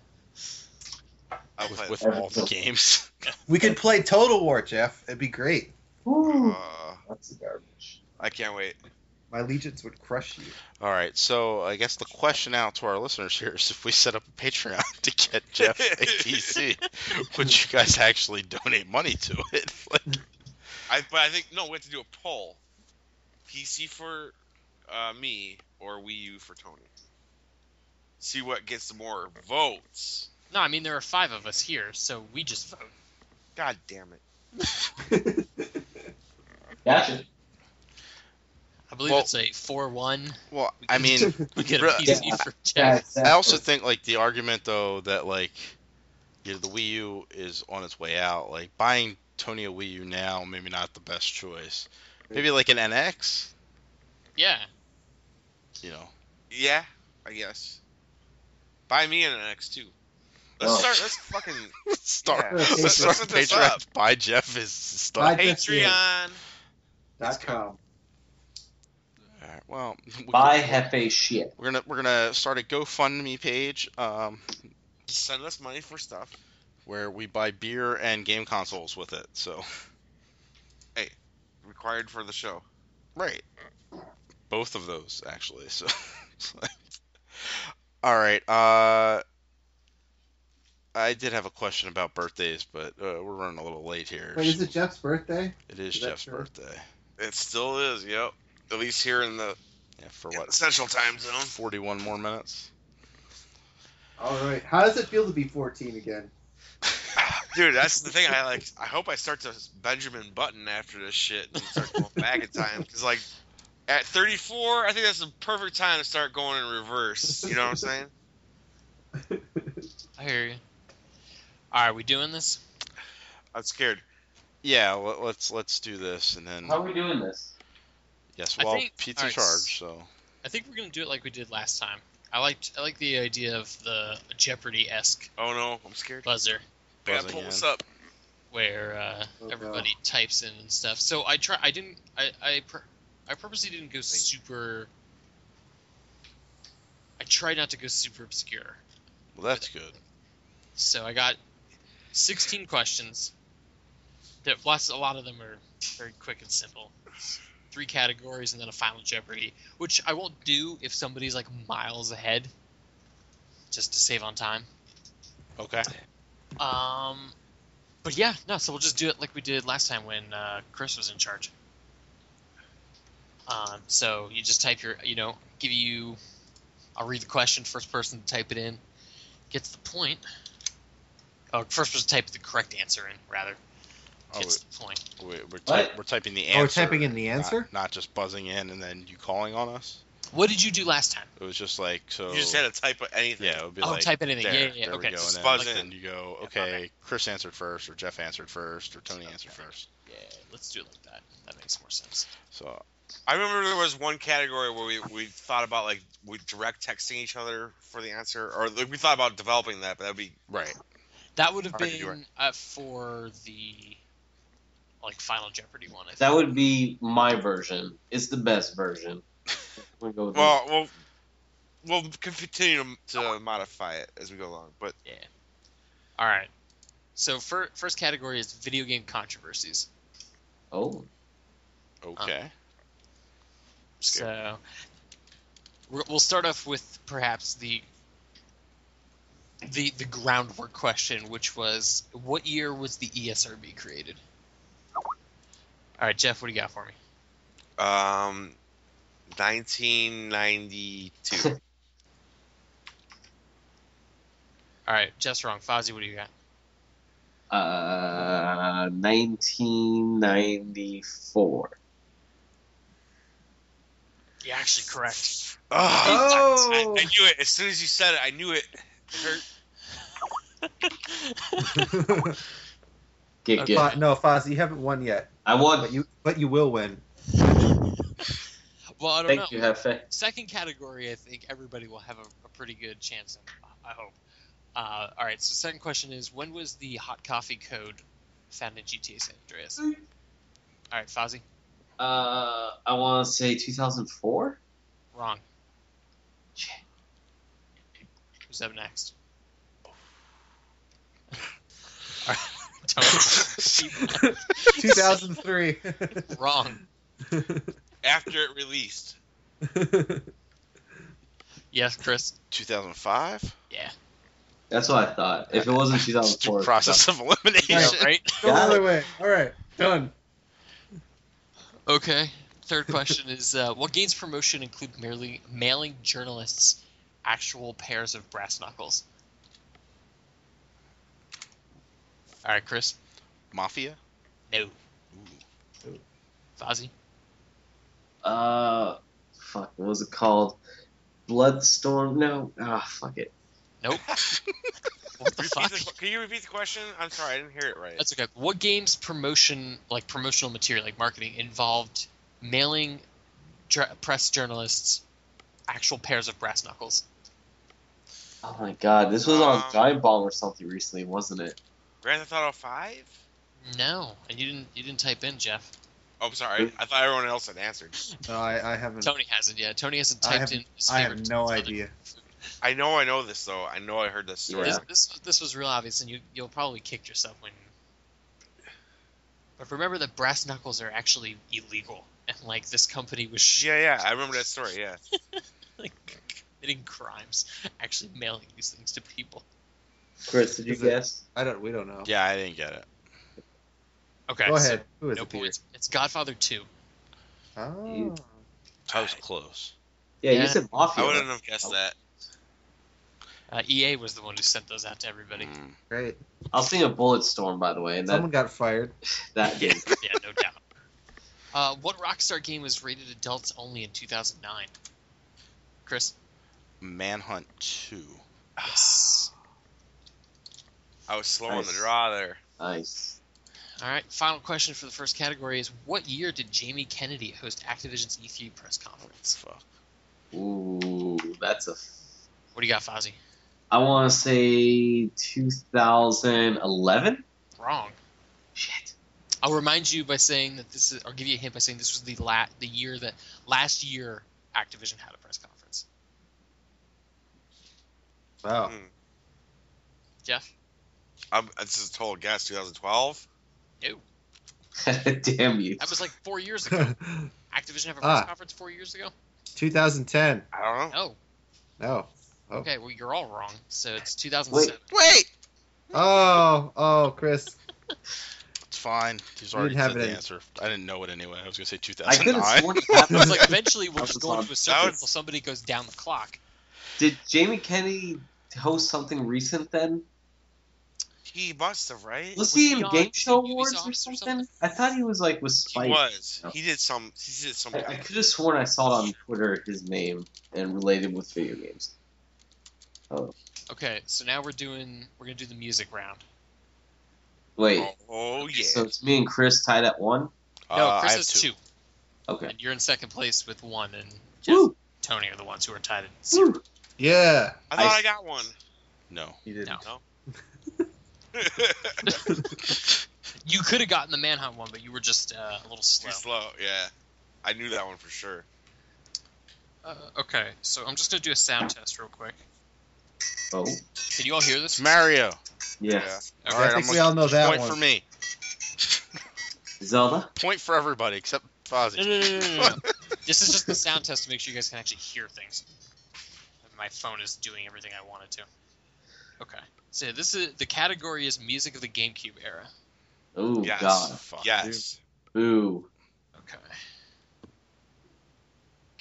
I'll play
with, with
it.
all the games.
We could play Total War, Jeff. It'd be great.
Woo,
Uh,
that's garbage.
I can't wait.
My legions would crush you.
All right, so I guess the question out to our listeners here is if we set up a Patreon to get Jeff a P C, would you guys actually donate money to it? Like,
I but I think no, we have to do a poll. P C for uh, me or Wii U for Tony. See what gets the more votes.
no, I mean there are five of us here, so we just vote.
God damn it.
Gotcha.
I believe
Well-
it's a four one.
well, I mean,
We get a
Re-
P C
Yeah.
for
Yeah,
Jeff.
exactly.
I also think like the argument though that like you know, the Wii U is on its way out. Like buying Tony a Wii U now, maybe not the best choice. Maybe like an N X,
Yeah.
you know.
Yeah, I guess. Buy me an N X two. Let's
Oh.
start. Let's fucking
Start,
Yeah.
let's
Let's
start
set
the
this
Patreon.
up.
Buy Jeff his stuff.
Buy Jeff-
Patreon.
Dot com.
All right, well, we-
Buy Hefe shit.
we're gonna we're gonna start a GoFundMe page um,
Just send us money for stuff.
where we buy beer and game consoles with it. So
Required for the show.
right, both of those actually. So all right. Uh, I did have a question about birthdays, but uh, we're running a little late here.
Wait, is it Jeff's birthday?
It is
is that
Jeff's
true?
birthday.
It still is. Yep. At least here in the,
Yeah, for
in
what?
the Central Time Zone.
forty-one more minutes.
All right. How does it feel to be fourteen again?
Dude, that's the thing. I like. I hope I start to Benjamin Button after this shit and start going back in time. Because like, at thirty-four, I think that's the perfect time to start going in reverse. You know what I'm saying?
I hear you. All right, we doing this?
I'm scared.
Yeah, let, let's let's do this, and then
How are we doing this?
yes,
I
well,
think-
Pete's
all
in
right, s-
charge, so
I think we're gonna do it like we did last time. I liked I like the idea of the Jeopardy-esque
Oh no, I'm scared.
buzzer
I gotta
buzzing
pull
in.
this up.
where uh,
Oh,
everybody types in and stuff. So I try. I didn't. I I, pur- I purposely didn't go super. I tried not to go super obscure.
well, that's good.
So I got sixteen questions. That lots, a lot of them are very quick and simple. Three categories and then a Final Jeopardy, which I won't do if somebody's like miles ahead, just to save on time.
Okay.
Um, but yeah, no. So we'll just do it like we did last time when uh, Chris was in charge. Um, so you just type your, you know, give you. I'll read the question. First person to type it in gets the point. Oh, first person to type the correct answer in, rather,
Oh,
gets the point.
we, we're,
What?
type, we're typing the answer.
Oh, we're typing in the
not-
answer?
Not, just buzzing in and then you calling on us.
What did you do last time?
It was just like so.
You just had to type anything.
Yeah, it would be
Oh,
like
type anything.
There,
Yeah, yeah, yeah,
there
okay.
we go.
Just
And
buzz
then,
in.
then you go,
Yeah,
okay,
okay.
Chris answered first, or Jeff answered first, or Tony answered
Okay.
first.
Yeah, let's do it like that. That makes more sense.
So
I remember there was one category where we, we thought about like we direct texting each other for the answer, or like, we thought about developing that, but that'd be
right.
That would have
Hard to do
been uh, for the like Final Jeopardy one. I think.
That would be my version. It's the best version. We go with
well. We'll we'll continue to, to modify it as we go along, but
Yeah. All right. So fir- first category is video game controversies.
it. Oh,
Okay.
So we're, we'll start off with perhaps the the the groundwork question, which was what year was the E S R B created? All right, Jeff, what do you got for me?
Um, nineteen ninety-two.
All right, just wrong. Fozzie, what do you got?
Uh, nineteen ninety-four.
You're actually correct.
Oh, I, I knew it. As soon as you said it, I knew it. It hurt.
Get
Okay.
good.
Fa- no, Fozzie, you haven't won yet,
I won.
but you but you will win.
Well, I don't
Thank
know.
you, Hefe.
Second category, I think everybody will have a, a pretty good chance in, I hope. Uh, all right, so second question is, when was the hot coffee code found in G T A San Andreas? All right, Fozzie?
Uh, I want to say two thousand four.
Wrong.
Shit.
Who's up next? All right, Tony.
two thousand three.
Wrong.
After it released.
Yes, Chris?
two thousand five.
Yeah.
That's what I thought. If it wasn't two thousand four,
Process of elimination.
Yeah, right?
Go the other way. All right, done.
Okay. Third question is, uh, what games promotion include merely mailing journalists actual pairs of brass knuckles? All right, Chris?
Mafia.
No.
Ooh.
Fozzie?
Uh, fuck. What was it called? Bloodstorm? No. Ah, fuck it.
Nope. What the
Repeat
fuck?
the- can you repeat the question? I'm sorry, I didn't hear it right.
That's okay. What games promotion, like promotional material, like marketing, involved mailing dr- press journalists actual pairs of brass knuckles?
Oh my god, this was on
Um,
Giant Bomb or something recently, wasn't it?
Grand Theft Auto five?
No, and you didn't. You didn't type in, Jeff.
Oh, I'm sorry. I thought everyone else had answered.
No, I, I haven't.
Tony hasn't yet. Tony hasn't
I
typed
haven't-
in. His
I
favorite
have no
other
idea.
food.
I know I know this, though. I know I heard this story.
Yeah.
This, this this was real obvious, and you you'll probably kick yourself when. But remember that brass knuckles are actually illegal, and like this company was sh-
Yeah, yeah, I remember that story, yeah.
like committing crimes, actually mailing these things to people.
Chris, did you
Is it-
guess?
I don't. We don't know.
Yeah, I didn't get it.
Okay,
Go
so
ahead. Who is
no
it here?
points. It's Godfather two.
Oh.
I was close.
Yeah,
Yeah.
you said Mafia.
I
right?
wouldn't have guessed that.
Uh, E A was the one who sent those out to everybody.
Mm.
Great.
I was thinking of Bulletstorm, by the way, and that,
Someone got fired.
that game.
Yeah, no doubt. Uh, what Rockstar game was rated adults only in two thousand nine? Chris?
Manhunt two.
Yes.
I was slow on the
Nice.
draw there.
Nice.
All right, final question for the first category is, what year did Jamie Kennedy host Activision's E three press conference?
Fuck.
Ooh, that's a.
What do you got, Fozzie?
I want to say two thousand eleven.
Wrong.
Shit.
I'll remind you by saying that this is, I'll give you a hint by saying this was the la- the year that, last year, Activision had a press conference.
Wow.
Hmm.
Jeff?
Um, this is a total guess. twenty twelve?
No.
Damn you.
That was like four years ago. Activision have a press
Ah.
conference four years ago?
two thousand ten.
I don't know.
No.
No. Oh.
Okay, well, you're all wrong. So it's two thousand seven.
Wait!
Oh. Oh, Chris.
It's fine. He's
You
already
didn't have
said
it
the
in-
answer. I didn't know it anyway. I was gonna say
I could have
two thousand nine.
sworn he
It was
happened.
like, eventually we'll
That
just
was
go
on-
into a circle
that
until somebody goes down the clock.
Did Jamie Kennedy host something recent then?
He must have, right?
Was
Was
he
he
in
on
Game Show
Ubisoft
Awards
or
or something?
something?
I thought he was like with
He
Spike.
was. He did some. He did some.
I, I could have sworn I saw it on Twitter his name and related with video games. Oh
Okay, so now we're doing we're gonna do the music round.
wait,
Oh, oh, yeah.
so it's me and Chris tied at one.
No,
Uh,
Chris
I have
has
two.
two.
Okay.
And you're in second place with one, and Jeff
Woo!
and Tony are the ones who are tied at zero.
Woo!
Yeah.
I thought
I-
I got one.
No.
You didn't.
No.
No?
You could have gotten the Manhunt one, but you were just uh, a little slow.
Too slow, yeah. I knew that one for sure.
Uh, okay, so I'm just gonna do a sound test real quick.
Oh
Can you all hear this?
Mario.
yeah.
All
I
right,
think
I'm
we
gonna-
all know that
point
one.
for me.
Zelda.
Point for everybody except Fozzie.
No, no, no, no, no, no. This is just the sound test to make sure you guys can actually hear things. My phone is doing everything I wanted to. Okay. So this is the category is music of the GameCube era.
Oh
Yes.
God.
Fuck.
Yes.
Ooh.
Okay.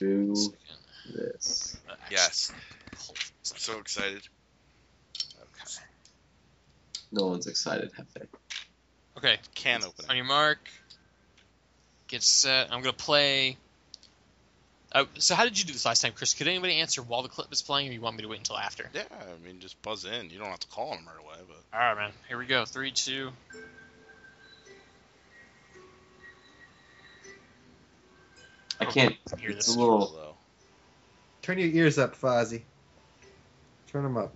do
Second.
this.
Uh, actually,
Yes.
hold on a
I'm
second.
so excited.
Okay.
No one's excited, have they?
Okay.
Can
On
opening.
your mark. Get set. I'm gonna play. Uh, so how did you do this last time, Chris? Could anybody answer while the clip is playing, or you want me to wait until after?
Yeah, I mean, just buzz in. You don't have to call them right away, but
All right, man. Here we go. Three, two.
I can't.
Hear
It's
this.
a little.
though.
Turn your ears up, Fozzie. Turn them up.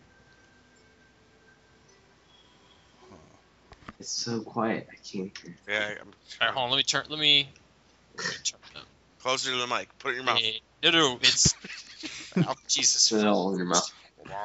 It's so quiet. I can't hear.
Yeah, I'm
All right, hold on. Let me turn. Let me. Let me turn it up.
closer to the mic. Put it in your mouth.
Eh, No, no, no. It's. Oh, Jesus.
Put it all in your mouth.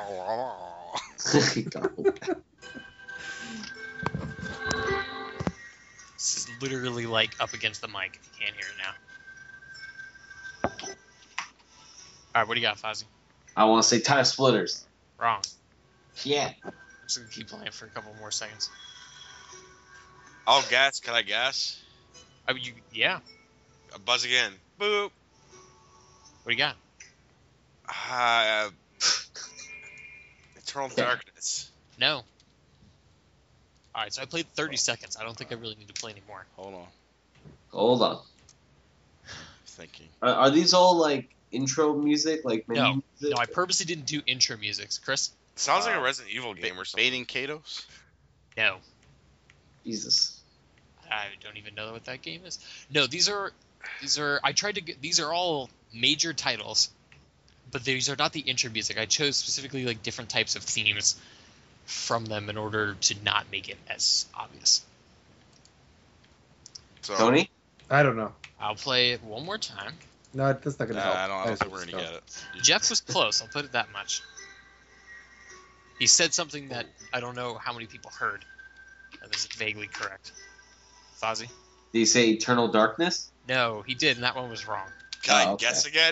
This is literally like up against the mic. You can't hear it now. All right, what do you got, Fozzie?
I want to say time splitters.
Wrong.
Yeah.
I'm just gonna keep playing for a couple more seconds.
I'll guess. Can I guess?
I mean, you, yeah.
Uh, buzz again. Boop.
What do you got?
Uh, Eternal Darkness.
No. All right, so I played thirty seconds. I don't think I really need to play anymore.
Hold on.
Hold on.
Thinking.
Are, are these all like intro music, like menu
No.
music?
No, I purposely didn't do intro music. Chris?
Sounds like
Uh,
a Resident Evil game or something.
Baiting Katos?
No.
Jesus.
I don't even know what that game is. No, these are these are I tried to get these are all major titles, but these are not the intro music. I chose specifically like different types of themes from them in order to not make it as obvious.
So,
Tony?
I don't know.
I'll play it one more time.
No, that's not
Uh,
gonna help.
I don't, I don't think we're
just
gonna
don't.
get it.
Jeff was close, I'll put it that much. He said something that I don't know how many people heard. That was vaguely correct. Fozzie?
Did you say Eternal Darkness?
No, he did, and that one was wrong.
can I
Oh, okay.
guess again?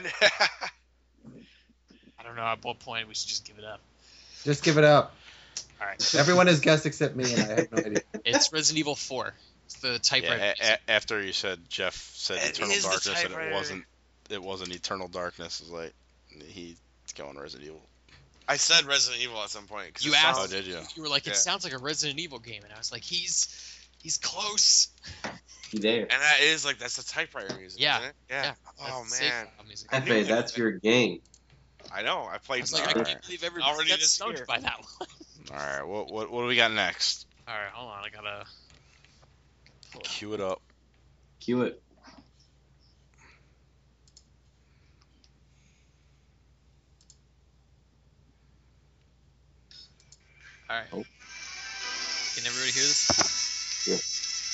I don't know at what point we should just give it up.
Just give it up.
All right.
Everyone has guessed except me, and I have no idea.
It's Resident Evil four. It's the
Yeah,
typewriter.
a- a- after you said Jeff said
It
Eternal
is the
Darkness and it
typewriter.
wasn't it wasn't Eternal Darkness. It's like he's going Resident Evil.
I said Resident Evil at some point. 'cause
You
it
asked-
Oh,
sounds-
did you?
You were like, it
Yeah.
sounds like a Resident Evil game, and I was like, he's he's close.
You there?
And that is like that's the typewriter music.
Yeah,
Isn't it? Yeah.
yeah,
Oh
That's safe
man.
rock music.
I
Pepe,
knew
that's
that.
your game.
I know. I
I
played.
was like, I
Alright.
can't believe everybody
Already
got
this
stumped
year.
by that one.
All right, what what what do we got next?
All right, hold on, I gotta. pull it up.
Cue it up.
Cue it.
All right.
Oh.
Can everybody hear this?
Yeah.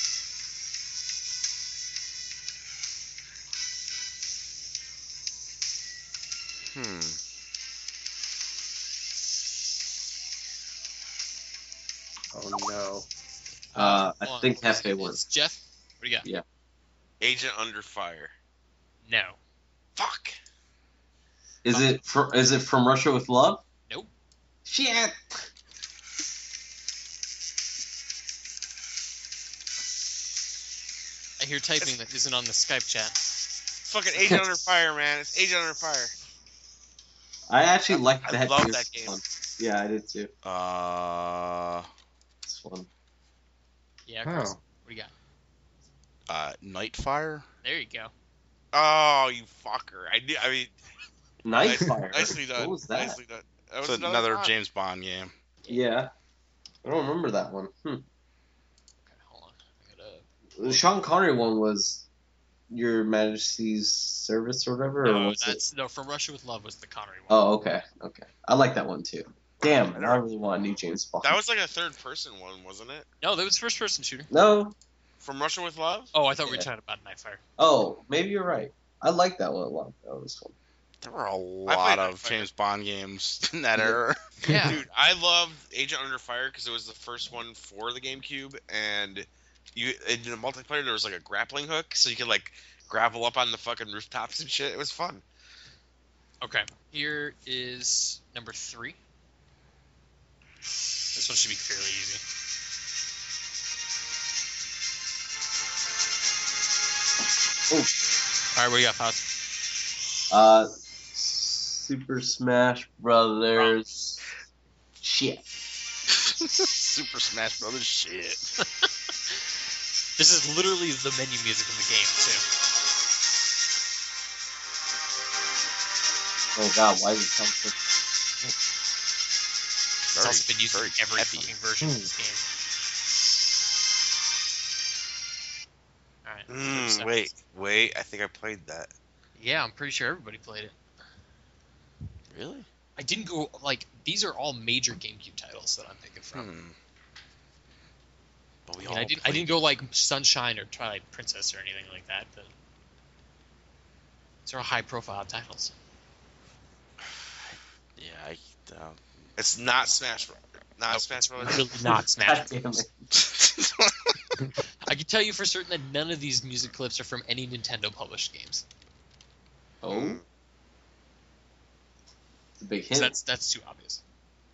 Hmm.
Oh no.
Uh, I
hold on,
think
what was
Hefe
it?
won.
It's Jeff. What do you got?
Agent Under Fire.
No.
Fuck.
Is it fr- is it From Russia with Love?
Nope.
Shit.
I hear typing that isn't on the Skype chat.
Fucking Agent Under Fire, man. It's Agent Under Fire.
I actually
I-
like
I
that.
love
game.
that
It's
game.
fun. Yeah, I did too.
Uh,
It's fun.
Yeah, Chris.
Oh.
What do you got?
uh, Nightfire.
There you go.
Oh, you fucker. I knew. I mean,
Nightfire.
nicely done.
What was that?
Nicely done. That was
It's another
Bond.
James Bond game.
Yeah. I don't remember that one. Hmm.
Okay, hold on. I gotta.
The Sean Connery one was Your Majesty's Service or whatever. or
No,
what's it?
that's no. From Russia with Love was the Connery one.
Oh, okay, okay. I like that one too. Damn, and I really want a new James Bond.
That was like a third person one, wasn't it?
No, that was first person shooter.
No.
From Russia with Love?
Oh, I thought we were
Yeah.
talking about Nightfire.
Oh, maybe you're right. I like that one a lot. That was fun.
There were a
played
lot of
Nightfire.
James Bond games in that
Yeah.
era.
Yeah.
Dude, I loved Agent Under Fire because it was the first one for the GameCube, and you in the multiplayer there was like a grappling hook, so you could like grapple up on the fucking rooftops and shit. It was fun.
Okay. Here is number three. This one should be fairly easy.
Oh.
All right, what do you got, Foz?
Uh, Super Smash Brothers. Shit.
Super Smash Brothers shit.
This is literally the menu music in the game too.
Oh god, why does it sound so...
It's
Very-
also been used in
very
every
peppy.
fucking version of this game. Alright. thirty
Mm,
seconds.
wait, wait. I think I played that.
Yeah, I'm pretty sure everybody played it.
Really?
I didn't go like these are all major GameCube titles that I'm picking from.
Hmm. But we
I,
all
mean, I didn't. I
played-
didn't go like Sunshine or Twilight Princess or anything like that. But these are all high-profile titles.
Yeah, I. Uh,
It's not Smash Bros. Not
No,
Smash
it's
Bros.
really not Smash
God damn
Bros.
it.
I can tell you for certain that none of these music clips are from any Nintendo published games.
Oh? It's a big
'Cause
hint.
that's that's too obvious.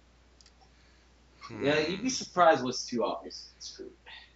hmm.
Yeah, you'd be surprised what's too obvious. It's true.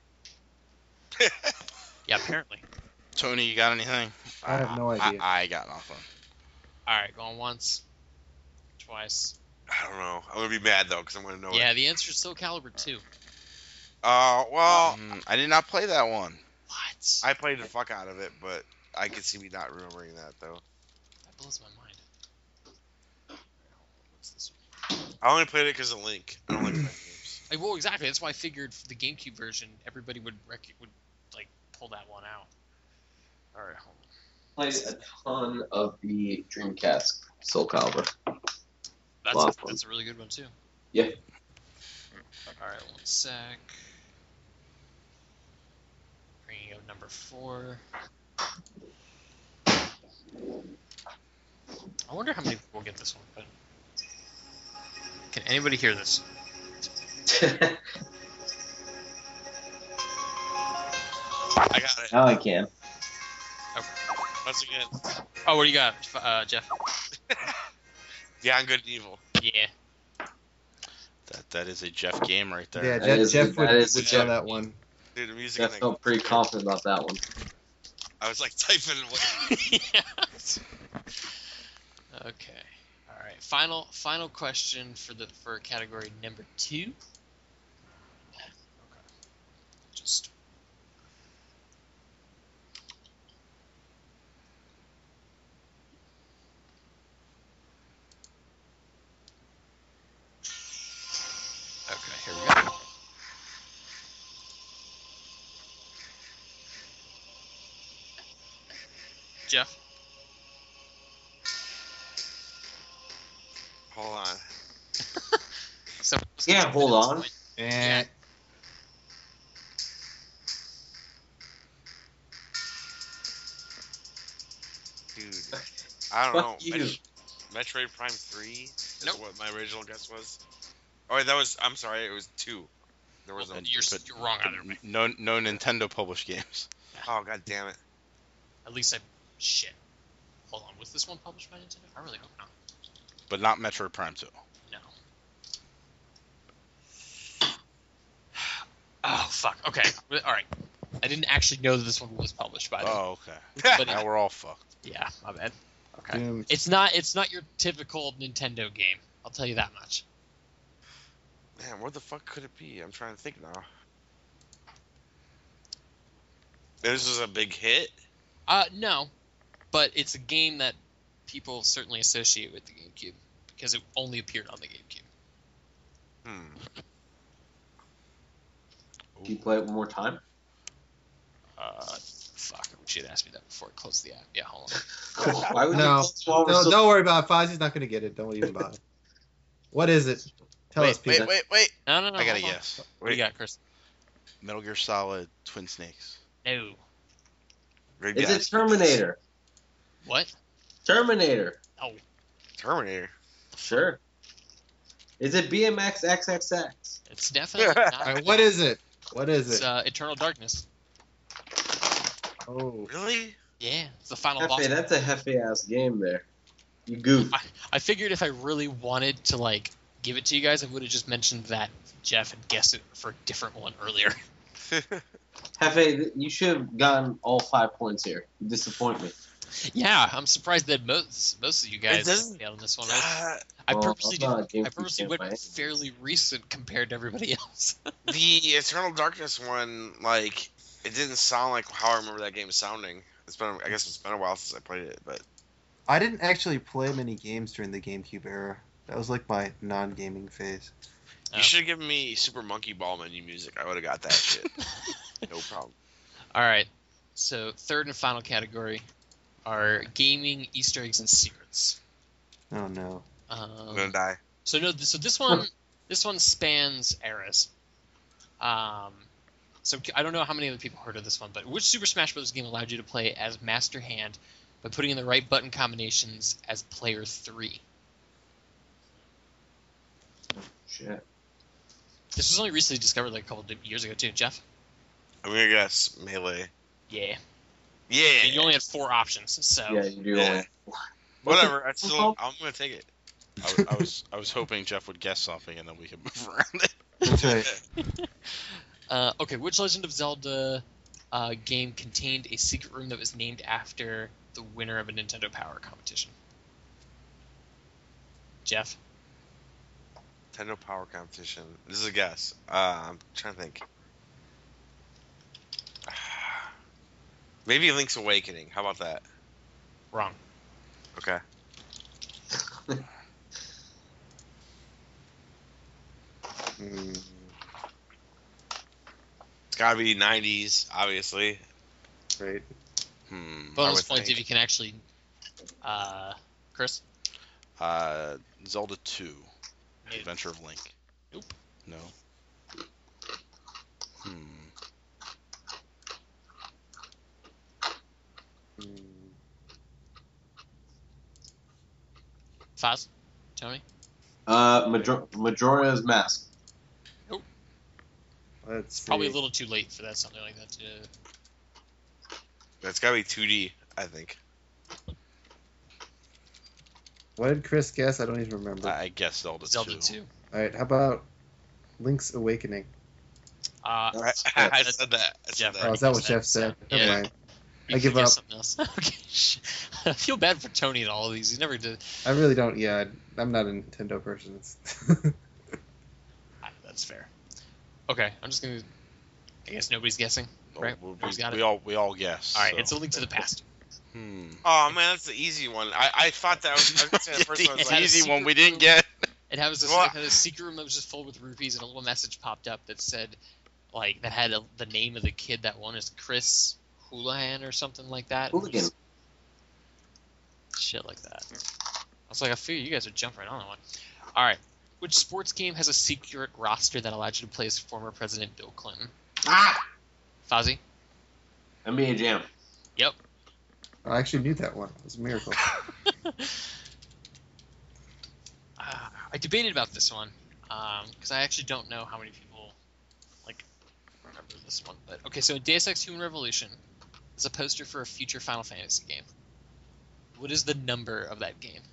Yeah, apparently.
Tony, you got anything?
I have no idea.
I, I got nothing.
All right, going once, twice.
I don't know. I'm gonna be mad though because I'm gonna know
Yeah,
it.
the answer is Soul Calibur two.
Uh, well,
Mm, I did not play that one.
What?
I played the fuck out of it, but I could see me not remembering that though.
That blows my mind. What's this one?
I only played it because of Link. I don't like fighting games.
Like, well, exactly. That's why I figured for the GameCube version, everybody would rec- would like pull that one out. All right, hold on.
Played a ton of the Dreamcast Soul Calibur.
That's
Lot
a,
of fun.
that's a really good one too.
Yeah.
All right, one sec. Bringing up number four. I wonder how many people will get this one. But can anybody hear this?
I got it.
Now I can.
Once again,
Oh, what do you got, uh, Jeff?
Beyond Good and Evil.
Yeah.
That that is a Jeff game right there.
Yeah,
That
Jeff,
is-
Jeff would,
that is
would
Jeff.
know that one.
Dude, the music.
I
in that-
felt pretty confident about that one.
I was like typing. What?
Okay. All right. Final final question for the for category number two. Okay. Just. Okay. Here we go. Jeff.
Hold on.
So,
Yeah, hold on.
Eh,
Dude, I don't
Fuck
know.
you.
Met- Metroid Prime three is
Nope.
what my original guess was. Oh, wait, that was. I'm sorry, it was two. There was
Well,
a.
you're,
but-
you're wrong either way.
No no Nintendo published games.
Oh god damn it!
At least I. Shit. Hold on. Was this one published by Nintendo? I really hope not.
But not Metroid Prime two.
No. Oh, fuck. Okay. All right. I didn't actually know that this one was published by them.
Oh, okay.
But
Now we're all fucked.
yeah, my bad. Okay.
doomed.
It's not. It's not your typical Nintendo game. I'll tell you that much.
Man, where the fuck could it be? I'm trying to think now. This was a big hit.
Uh, no, but it's a game that people certainly associate with the GameCube because it only appeared on the GameCube.
Hmm.
Can you play it one more time?
Uh, fuck. I wish you'd asked me that before I closed the app. Yeah, hold on.
Why would you
No.
close while we're
No,
still-
don't worry about it. Fozzie's not going to get it. Don't even about it. What is it? Tell us,
Wait, wait,
Peter.
wait, wait.
No, no, no.
I got a
hold on.
guess.
What do you got, Chris?
Metal Gear Solid Twin Snakes.
No.
Great
Is
guess.
it Terminator?
What?
Terminator.
Oh,
Terminator?
Sure. Is it B M X X X X?
it's definitely not.
All right, what is it? What is
It's
it?
uh, Eternal Darkness.
Oh.
Really?
Yeah, it's the final boss.
Hefe, that's a Hefe ass game there. You goof.
I figured if I really wanted to like give it to you guys, I would have just mentioned that Jeff had guessed it for a different one earlier.
Hefe, you should have gotten all five points here. You disappoint me.
Yeah, I'm surprised that most most of you guys
doesn't-
failed on this one. I,
Uh,
I
Well,
purposely
I'm not a
did,
Game
I
Freak
purposely
fan
went
by any
fairly recent compared to everybody else.
the Eternal Darkness one, like, it didn't sound like how I remember that game sounding. It's been, I guess it's been a while since I played it, but
I didn't actually play many games during the GameCube era. That was like my non-gaming phase.
Oh.
you should have given me Super Monkey Ball menu music. I would have got that shit. No problem.
All right. So third and final category are gaming Easter eggs and secrets.
Oh no.
I'm
Um,
gonna die.
So no, so this one, this one spans eras. Um, so I don't know how many other people heard of this one, but which Super Smash Bros. Game allowed you to play as Master Hand by putting in the right button combinations as player three?
Shit.
This was only recently discovered like a couple of years ago too, Jeff.
I'm gonna guess Melee.
Yeah.
Yeah.
And you only had four options, so
Yeah, you do.
Yeah.
Only...
Whatever. I still, I'm gonna take it.
I, was- I was I was hoping Jeff would guess something and then we could move around it.
That's right.
Uh, okay, which Legend of Zelda uh, game contained a secret room that was named after the winner of a Nintendo Power competition? Jeff?
Nintendo Power Competition. This is a guess. Uh, I'm trying to think. Maybe Link's Awakening. How about that?
Wrong.
Okay.
Hmm.
It's gotta be nineties, obviously.
Right.
Hmm.
I
Bonus
would
points
think.
if you can actually. Uh, Chris?
Uh, Zelda two,
Maybe.
Adventure of Link.
Nope.
No. Hmm.
Hmm.
Faz? Tony?
Uh, Major- Majora's Mask.
Let's see.
Probably a little too late for that, something like that. To...
That's gotta be two D, I think.
What did Chris guess? I don't even remember.
I guess Zelda,
Zelda
two.
two.
All right. How about Link's Awakening?
Uh,
I,
That's-
I said that. I said
Jeff.
that.
Oh, is that what
guessed
Jeff
that,
said?
so-
Never
yeah.
mind.
you
I
could
give
guess
up.
Something else. Okay. sh- I feel bad for Tony and all of these. He never did.
I really don't. Yeah, I'm not a Nintendo person. It's
Ah, That's fair. Okay, I'm just gonna. I guess nobody's guessing.
Oh,
Right,
we,
who's got
we
it?
all we all guess.
All right,
so.
it's a link to the past.
Hmm.
Oh man, that's the easy one. I, I thought that was, I was gonna say the first one was
the
had
like,
a
easy one
secret
we didn't
room.
get.
It has this
Well,
it had a secret room that was just filled with rupees, and a little message popped up that said, like, that had a, the name of the kid that won is Chris Houlihan or something like that. It was
Hooligan.
Shit like that. I was like, I figure you guys would jump right on that one. All right, which sports game has a secret roster that allowed you to play as former President Bill Clinton?
Ah!
Fozzie?
N B A Jam.
Yep.
I actually knew that one. It was a miracle.
Uh, I debated about this one because I actually don't know how many people like remember this one. But okay, so Deus Ex: Human Revolution is a poster for a future Final Fantasy game. What is the number of that game?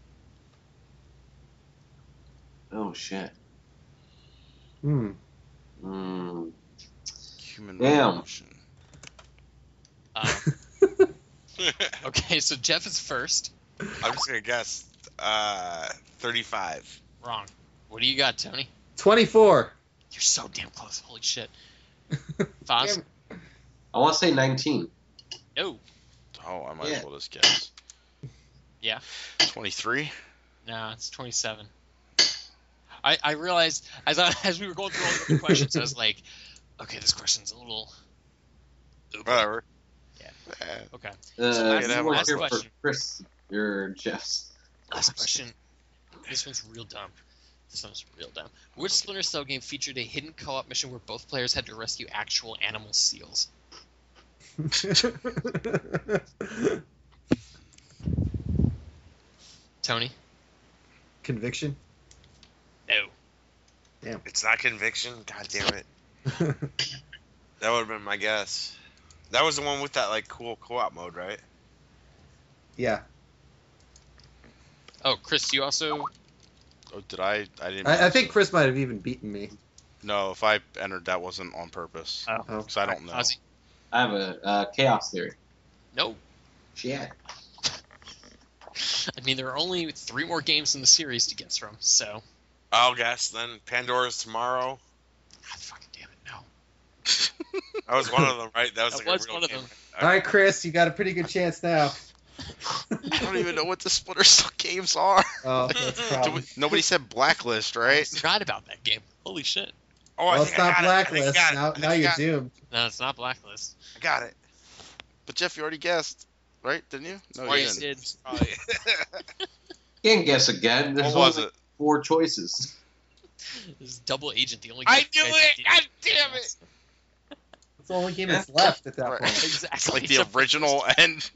Oh shit.
Hmm.
Hmm.
Human
Damn.
Revolution.
Um, okay, so Jeff is first.
I'm just gonna guess. Uh, thirty-five.
Wrong. What do you got, Tony?
twenty-four.
You're so damn close. Holy shit. Foz?
Damn.
I want to say nineteen.
No.
Oh, I might
Yeah.
as well just guess.
Yeah.
twenty-three.
No, it's twenty-seven. I, I realized as I, as we were going through all the other questions, I was like, okay, this question's a little.
Whatever.
Yeah.
Eh,
Okay.
Uh,
So last-
you
last
here for
question.
Chris, your Jeff's.
Last question. This one's real dumb. This one's real dumb. Which Splinter Cell game featured a hidden co-op mission where both players had to rescue actual animal seals? Tony?
Conviction.
No.
It's not Conviction. God damn it. That would have been my guess. That was the one with that like cool co-op mode, right?
Yeah.
Oh, Chris, you also.
Oh, did I? I didn't.
I, I think Chris might have even beaten me.
No, if I entered, that wasn't on purpose.
Oh.
Oh.
Because I don't know.
Ozzy?
I have a uh, chaos theory.
No.
Shit.
I mean, there are only three more games in the series to guess from, so.
I'll guess then. Pandora's Tomorrow.
God fucking damn it, no.
That was one of them, right? That was
That
like
was
a real
one of
game.
them.
All right, Chris, you got a pretty good chance now.
I don't even know what the Splinter Cell games are.
Oh, that's a
Do
problem.
we- nobody said Blacklist,
I
right?
forgot about that game. Holy shit.
Oh, I
Well,
think
it's
I
not
got it. I think I
Blacklist.
got it.
Now,
I think
now
I
you're
got it.
doomed.
No, it's not Blacklist.
I got it.
But Jeff, you already guessed, right? Didn't you? No,
Oh,
you
yes,
didn't.
did.
Oh, yeah.
Can't guess again. There's
What was
only
it?
four choices.
This is Double Agent, the only
I
game
knew
guys
it!
did.
God damn it!
It's the only game that's left at that
Right.
point.
Exactly.
Like the original and.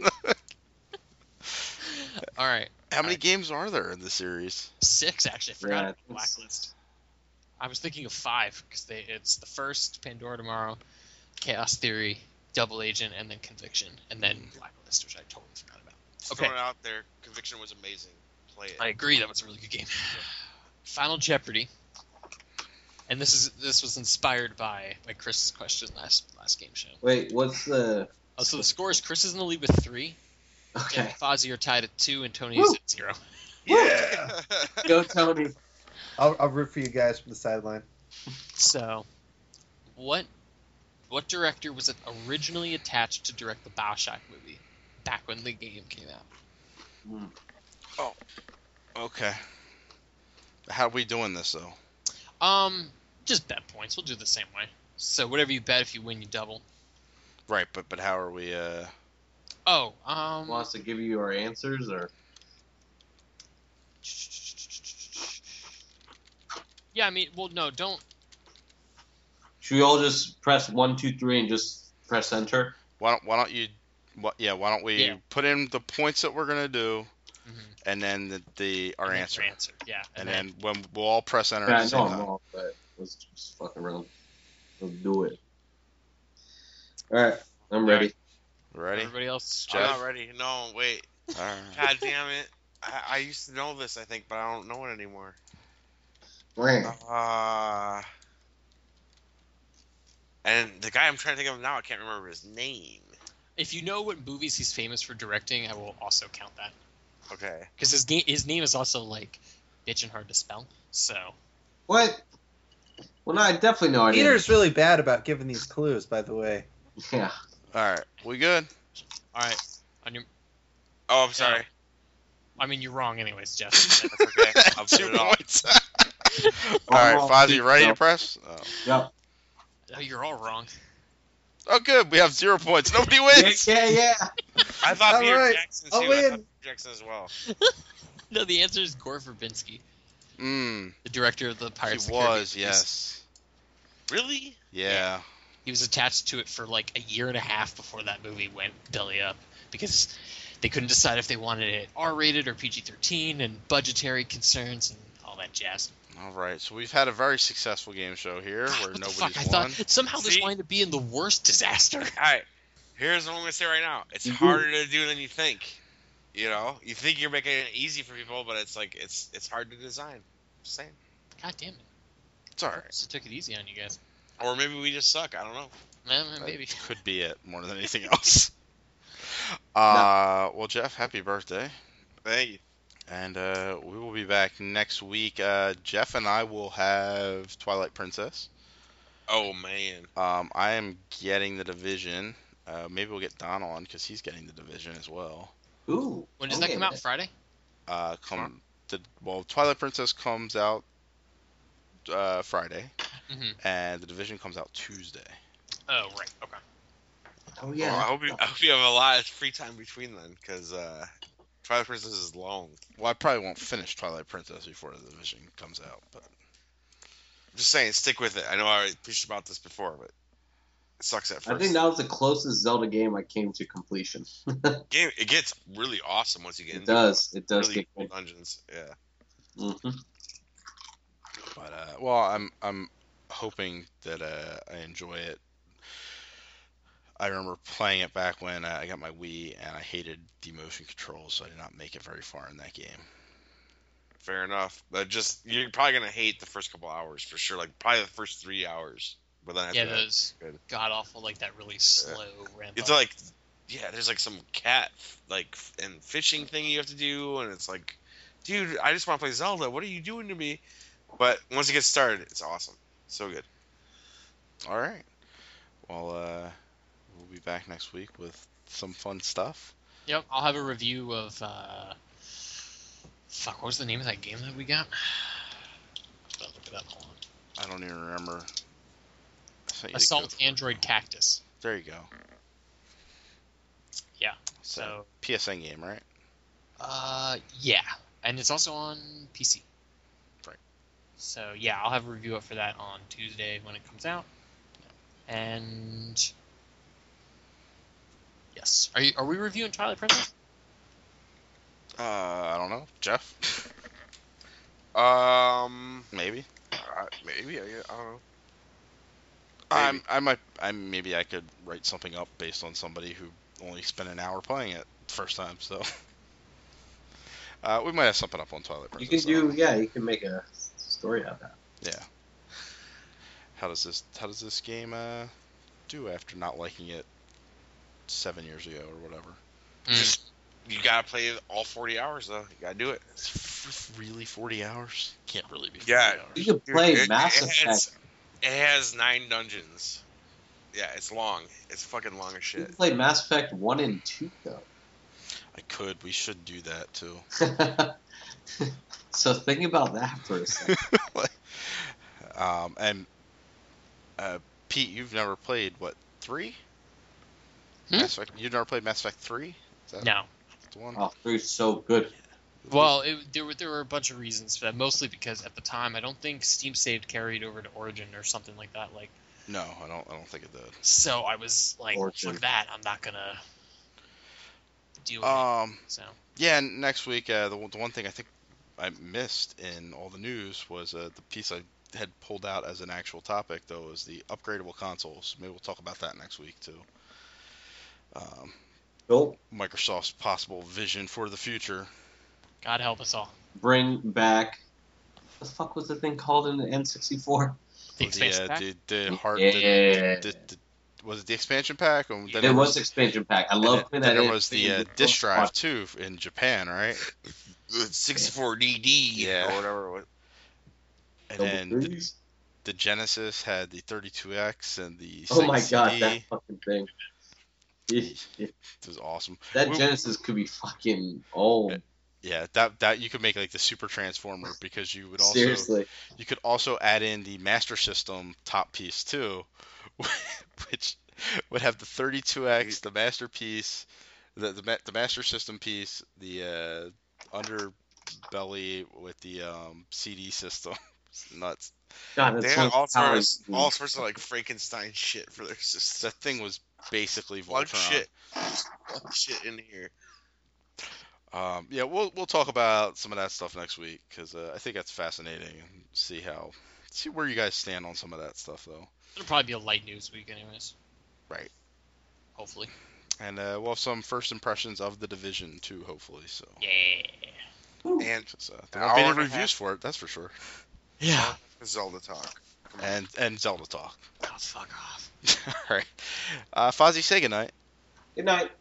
All right.
How many
Alright.
games are there in the series?
Six, actually. I forgot
Yeah,
about
I think
Blacklist. I was thinking of five, because it's the first, Pandora Tomorrow, Chaos Theory, Double Agent, and then Conviction, and then Blacklist, which I totally forgot about. Okay.
Throwing it out there. Conviction was amazing. Play it.
I agree, that was a really good game. Final Jeopardy. And this is this was inspired by, by Chris's question last last game show.
Wait, what's the?
Oh, so the score is Chris is in the lead with three, and
Okay,
Fozzie are tied at two, and Tony
Woo!
is at zero.
Yeah.
go Tony.
I'll, I'll root for you guys from the sideline.
So, what what director was it originally attached to direct the BioShock movie back when the game came out?
Okay. How are we doing this though?
Um, just bet points. We'll do it the same way. So whatever you bet, if you win, you double.
Right, but but how are we? uh
Oh, um,
Wants to give you our answers, or
yeah. I mean, well, no, don't.
should we all just press one, two, three, and just press enter?
Why don't Why don't you? What? Yeah. Why don't we
Yeah.
put in the points that we're gonna do,
Mhm.
and then the, the our
And then
answer,
your answer, yeah,
and then when we'll all press enter
Yeah,
at
I
the same
know I'm
time.
wrong, but let's just fuck around. Let's do it. All right, I'm ready.
Ready?
everybody else.
I'm
Jeff?
not ready. No, wait.
All right.
God damn it. I, I used to know this, I think, but I don't know it anymore.
Right.
Uh, and the guy I'm trying to think of now, I can't remember his name.
If you know what movies he's famous for directing, I will also count that
Okay.
because his game his name is also like bitch and hard to spell. So
What? Well, no, I definitely know. I didn't.
Peter's really bad about giving these clues, by the way.
Yeah.
All right. We good?
all right, on your.
Oh, I'm sorry.
I mean, you're wrong, anyways, Jeff.
That's okay. I'll put
Two
it off.
points. All right, Fozzie, ready to press? Oh.
Yep.
Oh, you're all wrong.
Oh, good. We have zero points. Nobody
Yeah,
wins.
yeah, yeah.
I thought
All
Peter
right,
Jackson
I'll
too. I
win.
thought Peter Jackson as well.
No, the answer is Gore Verbinski,
Mm,
the director of the
he
Pirates of the Caribbean
was,
movies.
yes.
Really?
Yeah.
He was attached to it for like a year and a half before that movie went belly up because they couldn't decide if they wanted it R-rated or P G thirteen and budgetary concerns and all that jazz.
All right. So we've had a very successful game show here
God,
where
what the
nobody's
fuck? I
won.
thought somehow this
See?
wanted to be in the worst disaster.
All right. Here's what I'm going to say right now. It's
Mhm.
harder to do than you think. You know? You think you're making it easy for people, but it's like, it's it's hard to design. Just saying.
God damn it!
It's all right.
Just took it easy on you guys.
Or maybe we just suck. I don't know.
Man, maybe.
That could be it more than anything else. Uh, well, Jeff, happy birthday.
Thank you.
And uh, we will be back next week. Uh, Jeff and I will have Twilight Princess.
Oh, man.
Um, I am getting the Division. Uh, maybe we'll get Don on because he's getting the Division as well.
Ooh.
When does
okay.
that come out? Friday?
Uh, come the well, Twilight Princess comes out uh, Friday,
Mm-hmm.
and the Division comes out Tuesday.
Oh, right. Okay.
Oh
Well,
yeah.
I hope you I hope you have a lot of free time between then, because uh, Twilight Princess is long.
Well, I probably won't finish Twilight Princess before the Division comes out, but
I'm just saying, stick with it. I know I preached about this before, but it sucks at
I
first.
think that was the closest Zelda game I came to completion.
Game it gets really awesome once you get
It
into
does. It does
really
get
cool
good.
dungeons. Yeah.
hmm
but uh, well, I'm I'm hoping that uh, I enjoy it. I remember playing it back when uh, I got my Wii, and I hated the motion controls, so I did not make it very far in that game.
Fair enough. But just you're probably gonna hate the first couple hours for sure. Like probably the first three hours. But then after
Yeah,
that,
those
good.
god awful, like that really slow ramp
it's
up.
like yeah, there's like some cat like and fishing thing you have to do, and it's like, dude, I just want to play Zelda. What are you doing to me? But once it gets started, it's awesome. So good.
All right. Well, uh, we'll be back next week with some fun stuff.
Yep, I'll have a review of. Uh, fuck, what was the name of that game that we got? I'll look it up. Hold on.
I don't even remember. I sent you the code
Assault
for it.
Android Cactus.
There you go.
Yeah.
So,
So,
P S N game, right?
uh, yeah, and it's also on P C.
Right.
So yeah, I'll have a review up for that on Tuesday when it comes out. And yes, are you? Are we reviewing Twilight Princess?
Uh, I don't know. Jeff?
Um,
Maybe.
uh, maybe I, I don't know.
I'm,
Maybe.
I might. I maybe I could write something up based on somebody who only spent an hour playing it first time. So, uh, we might have something up on Twilight
You
Princess.
can do,
though.
yeah, you can make a story out of that.
Yeah. How does this? How does this game uh, do after not liking it seven years ago or whatever?
Mm.
Just you gotta play all forty hours though. You gotta do it.
It's f- really forty hours? Can't really be. forty
Yeah.
hours.
You can play
It-
Mass
it has,
Effect.
it has nine dungeons. Yeah, it's long. It's fucking long as
You
shit.
can play Mass Effect one and two, though.
I could. We should do that too.
So think about that for a second.
um, and uh, Pete, you've never played what three?
Hmm?
Mass Effect. You've never played Mass Effect three? Is that
No.
the one?
Oh, three's so good.
Well, it, there were there were a bunch of reasons for that. Mostly because at the time, I don't think Steam Saved carried over to Origin or something like that. Like,
No, I don't. I don't think it did.
so I was like,
Origin.
fuck that. I'm not gonna deal with
Um.
it. So
Yeah. n- Next week, uh, the the one thing I think I missed in all the news was uh, the piece I had pulled out as an actual topic, though, was the upgradable consoles. Maybe we'll talk about that next week too. Um,
Cool.
Microsoft's possible vision for the future.
God help us all.
Bring back. What the fuck was the thing called in the N sixty-four?
The
the,
expansion
uh,
pack?
the, the hard,
Yeah.
the, the, the, was it the expansion pack? Or then
There was expansion pack. I
and
love
then,
putting
then
that
there
in.
was the uh, disk drive too in Japan, right?
sixty-four D D
Yeah.
or whatever. it was.
And
Double
then the,
threes.
the Genesis had the thirty-two X and the
Oh my
Sega
god,
C D.
that fucking thing. It- it-
It was awesome.
that
We-
Genesis could be fucking. Oh,
Yeah, that that you could make like the Super Transformer because you would also
seriously.
you could also add in the Master System top piece too, which would have the thirty-two X, the Master piece, the the, ma- the Master System piece, the uh, underbelly with the um, C D system. It's nuts.
God,
They
that's
had all
how
sorts, all sorts of like Frankenstein shit for their system.
That thing was basically
Plug
Voltron.
shit, plug shit in here.
Um, yeah, we'll we'll talk about some of that stuff next week because uh, I think that's fascinating and see how see where you guys stand on some of that stuff though.
It'll probably be a light news week, anyways.
Right.
Hopefully.
And uh, we'll have some first impressions of the division too, hopefully. So
Yeah.
And
'cause, uh, there
An
won't be
hour
any
and a
reviews
half.
for it, that's for sure.
Yeah.
Zelda talk. Come on.
And and Zelda talk.
Oh, fuck off.
All right. Uh, Fozzie, say goodnight.
Good night.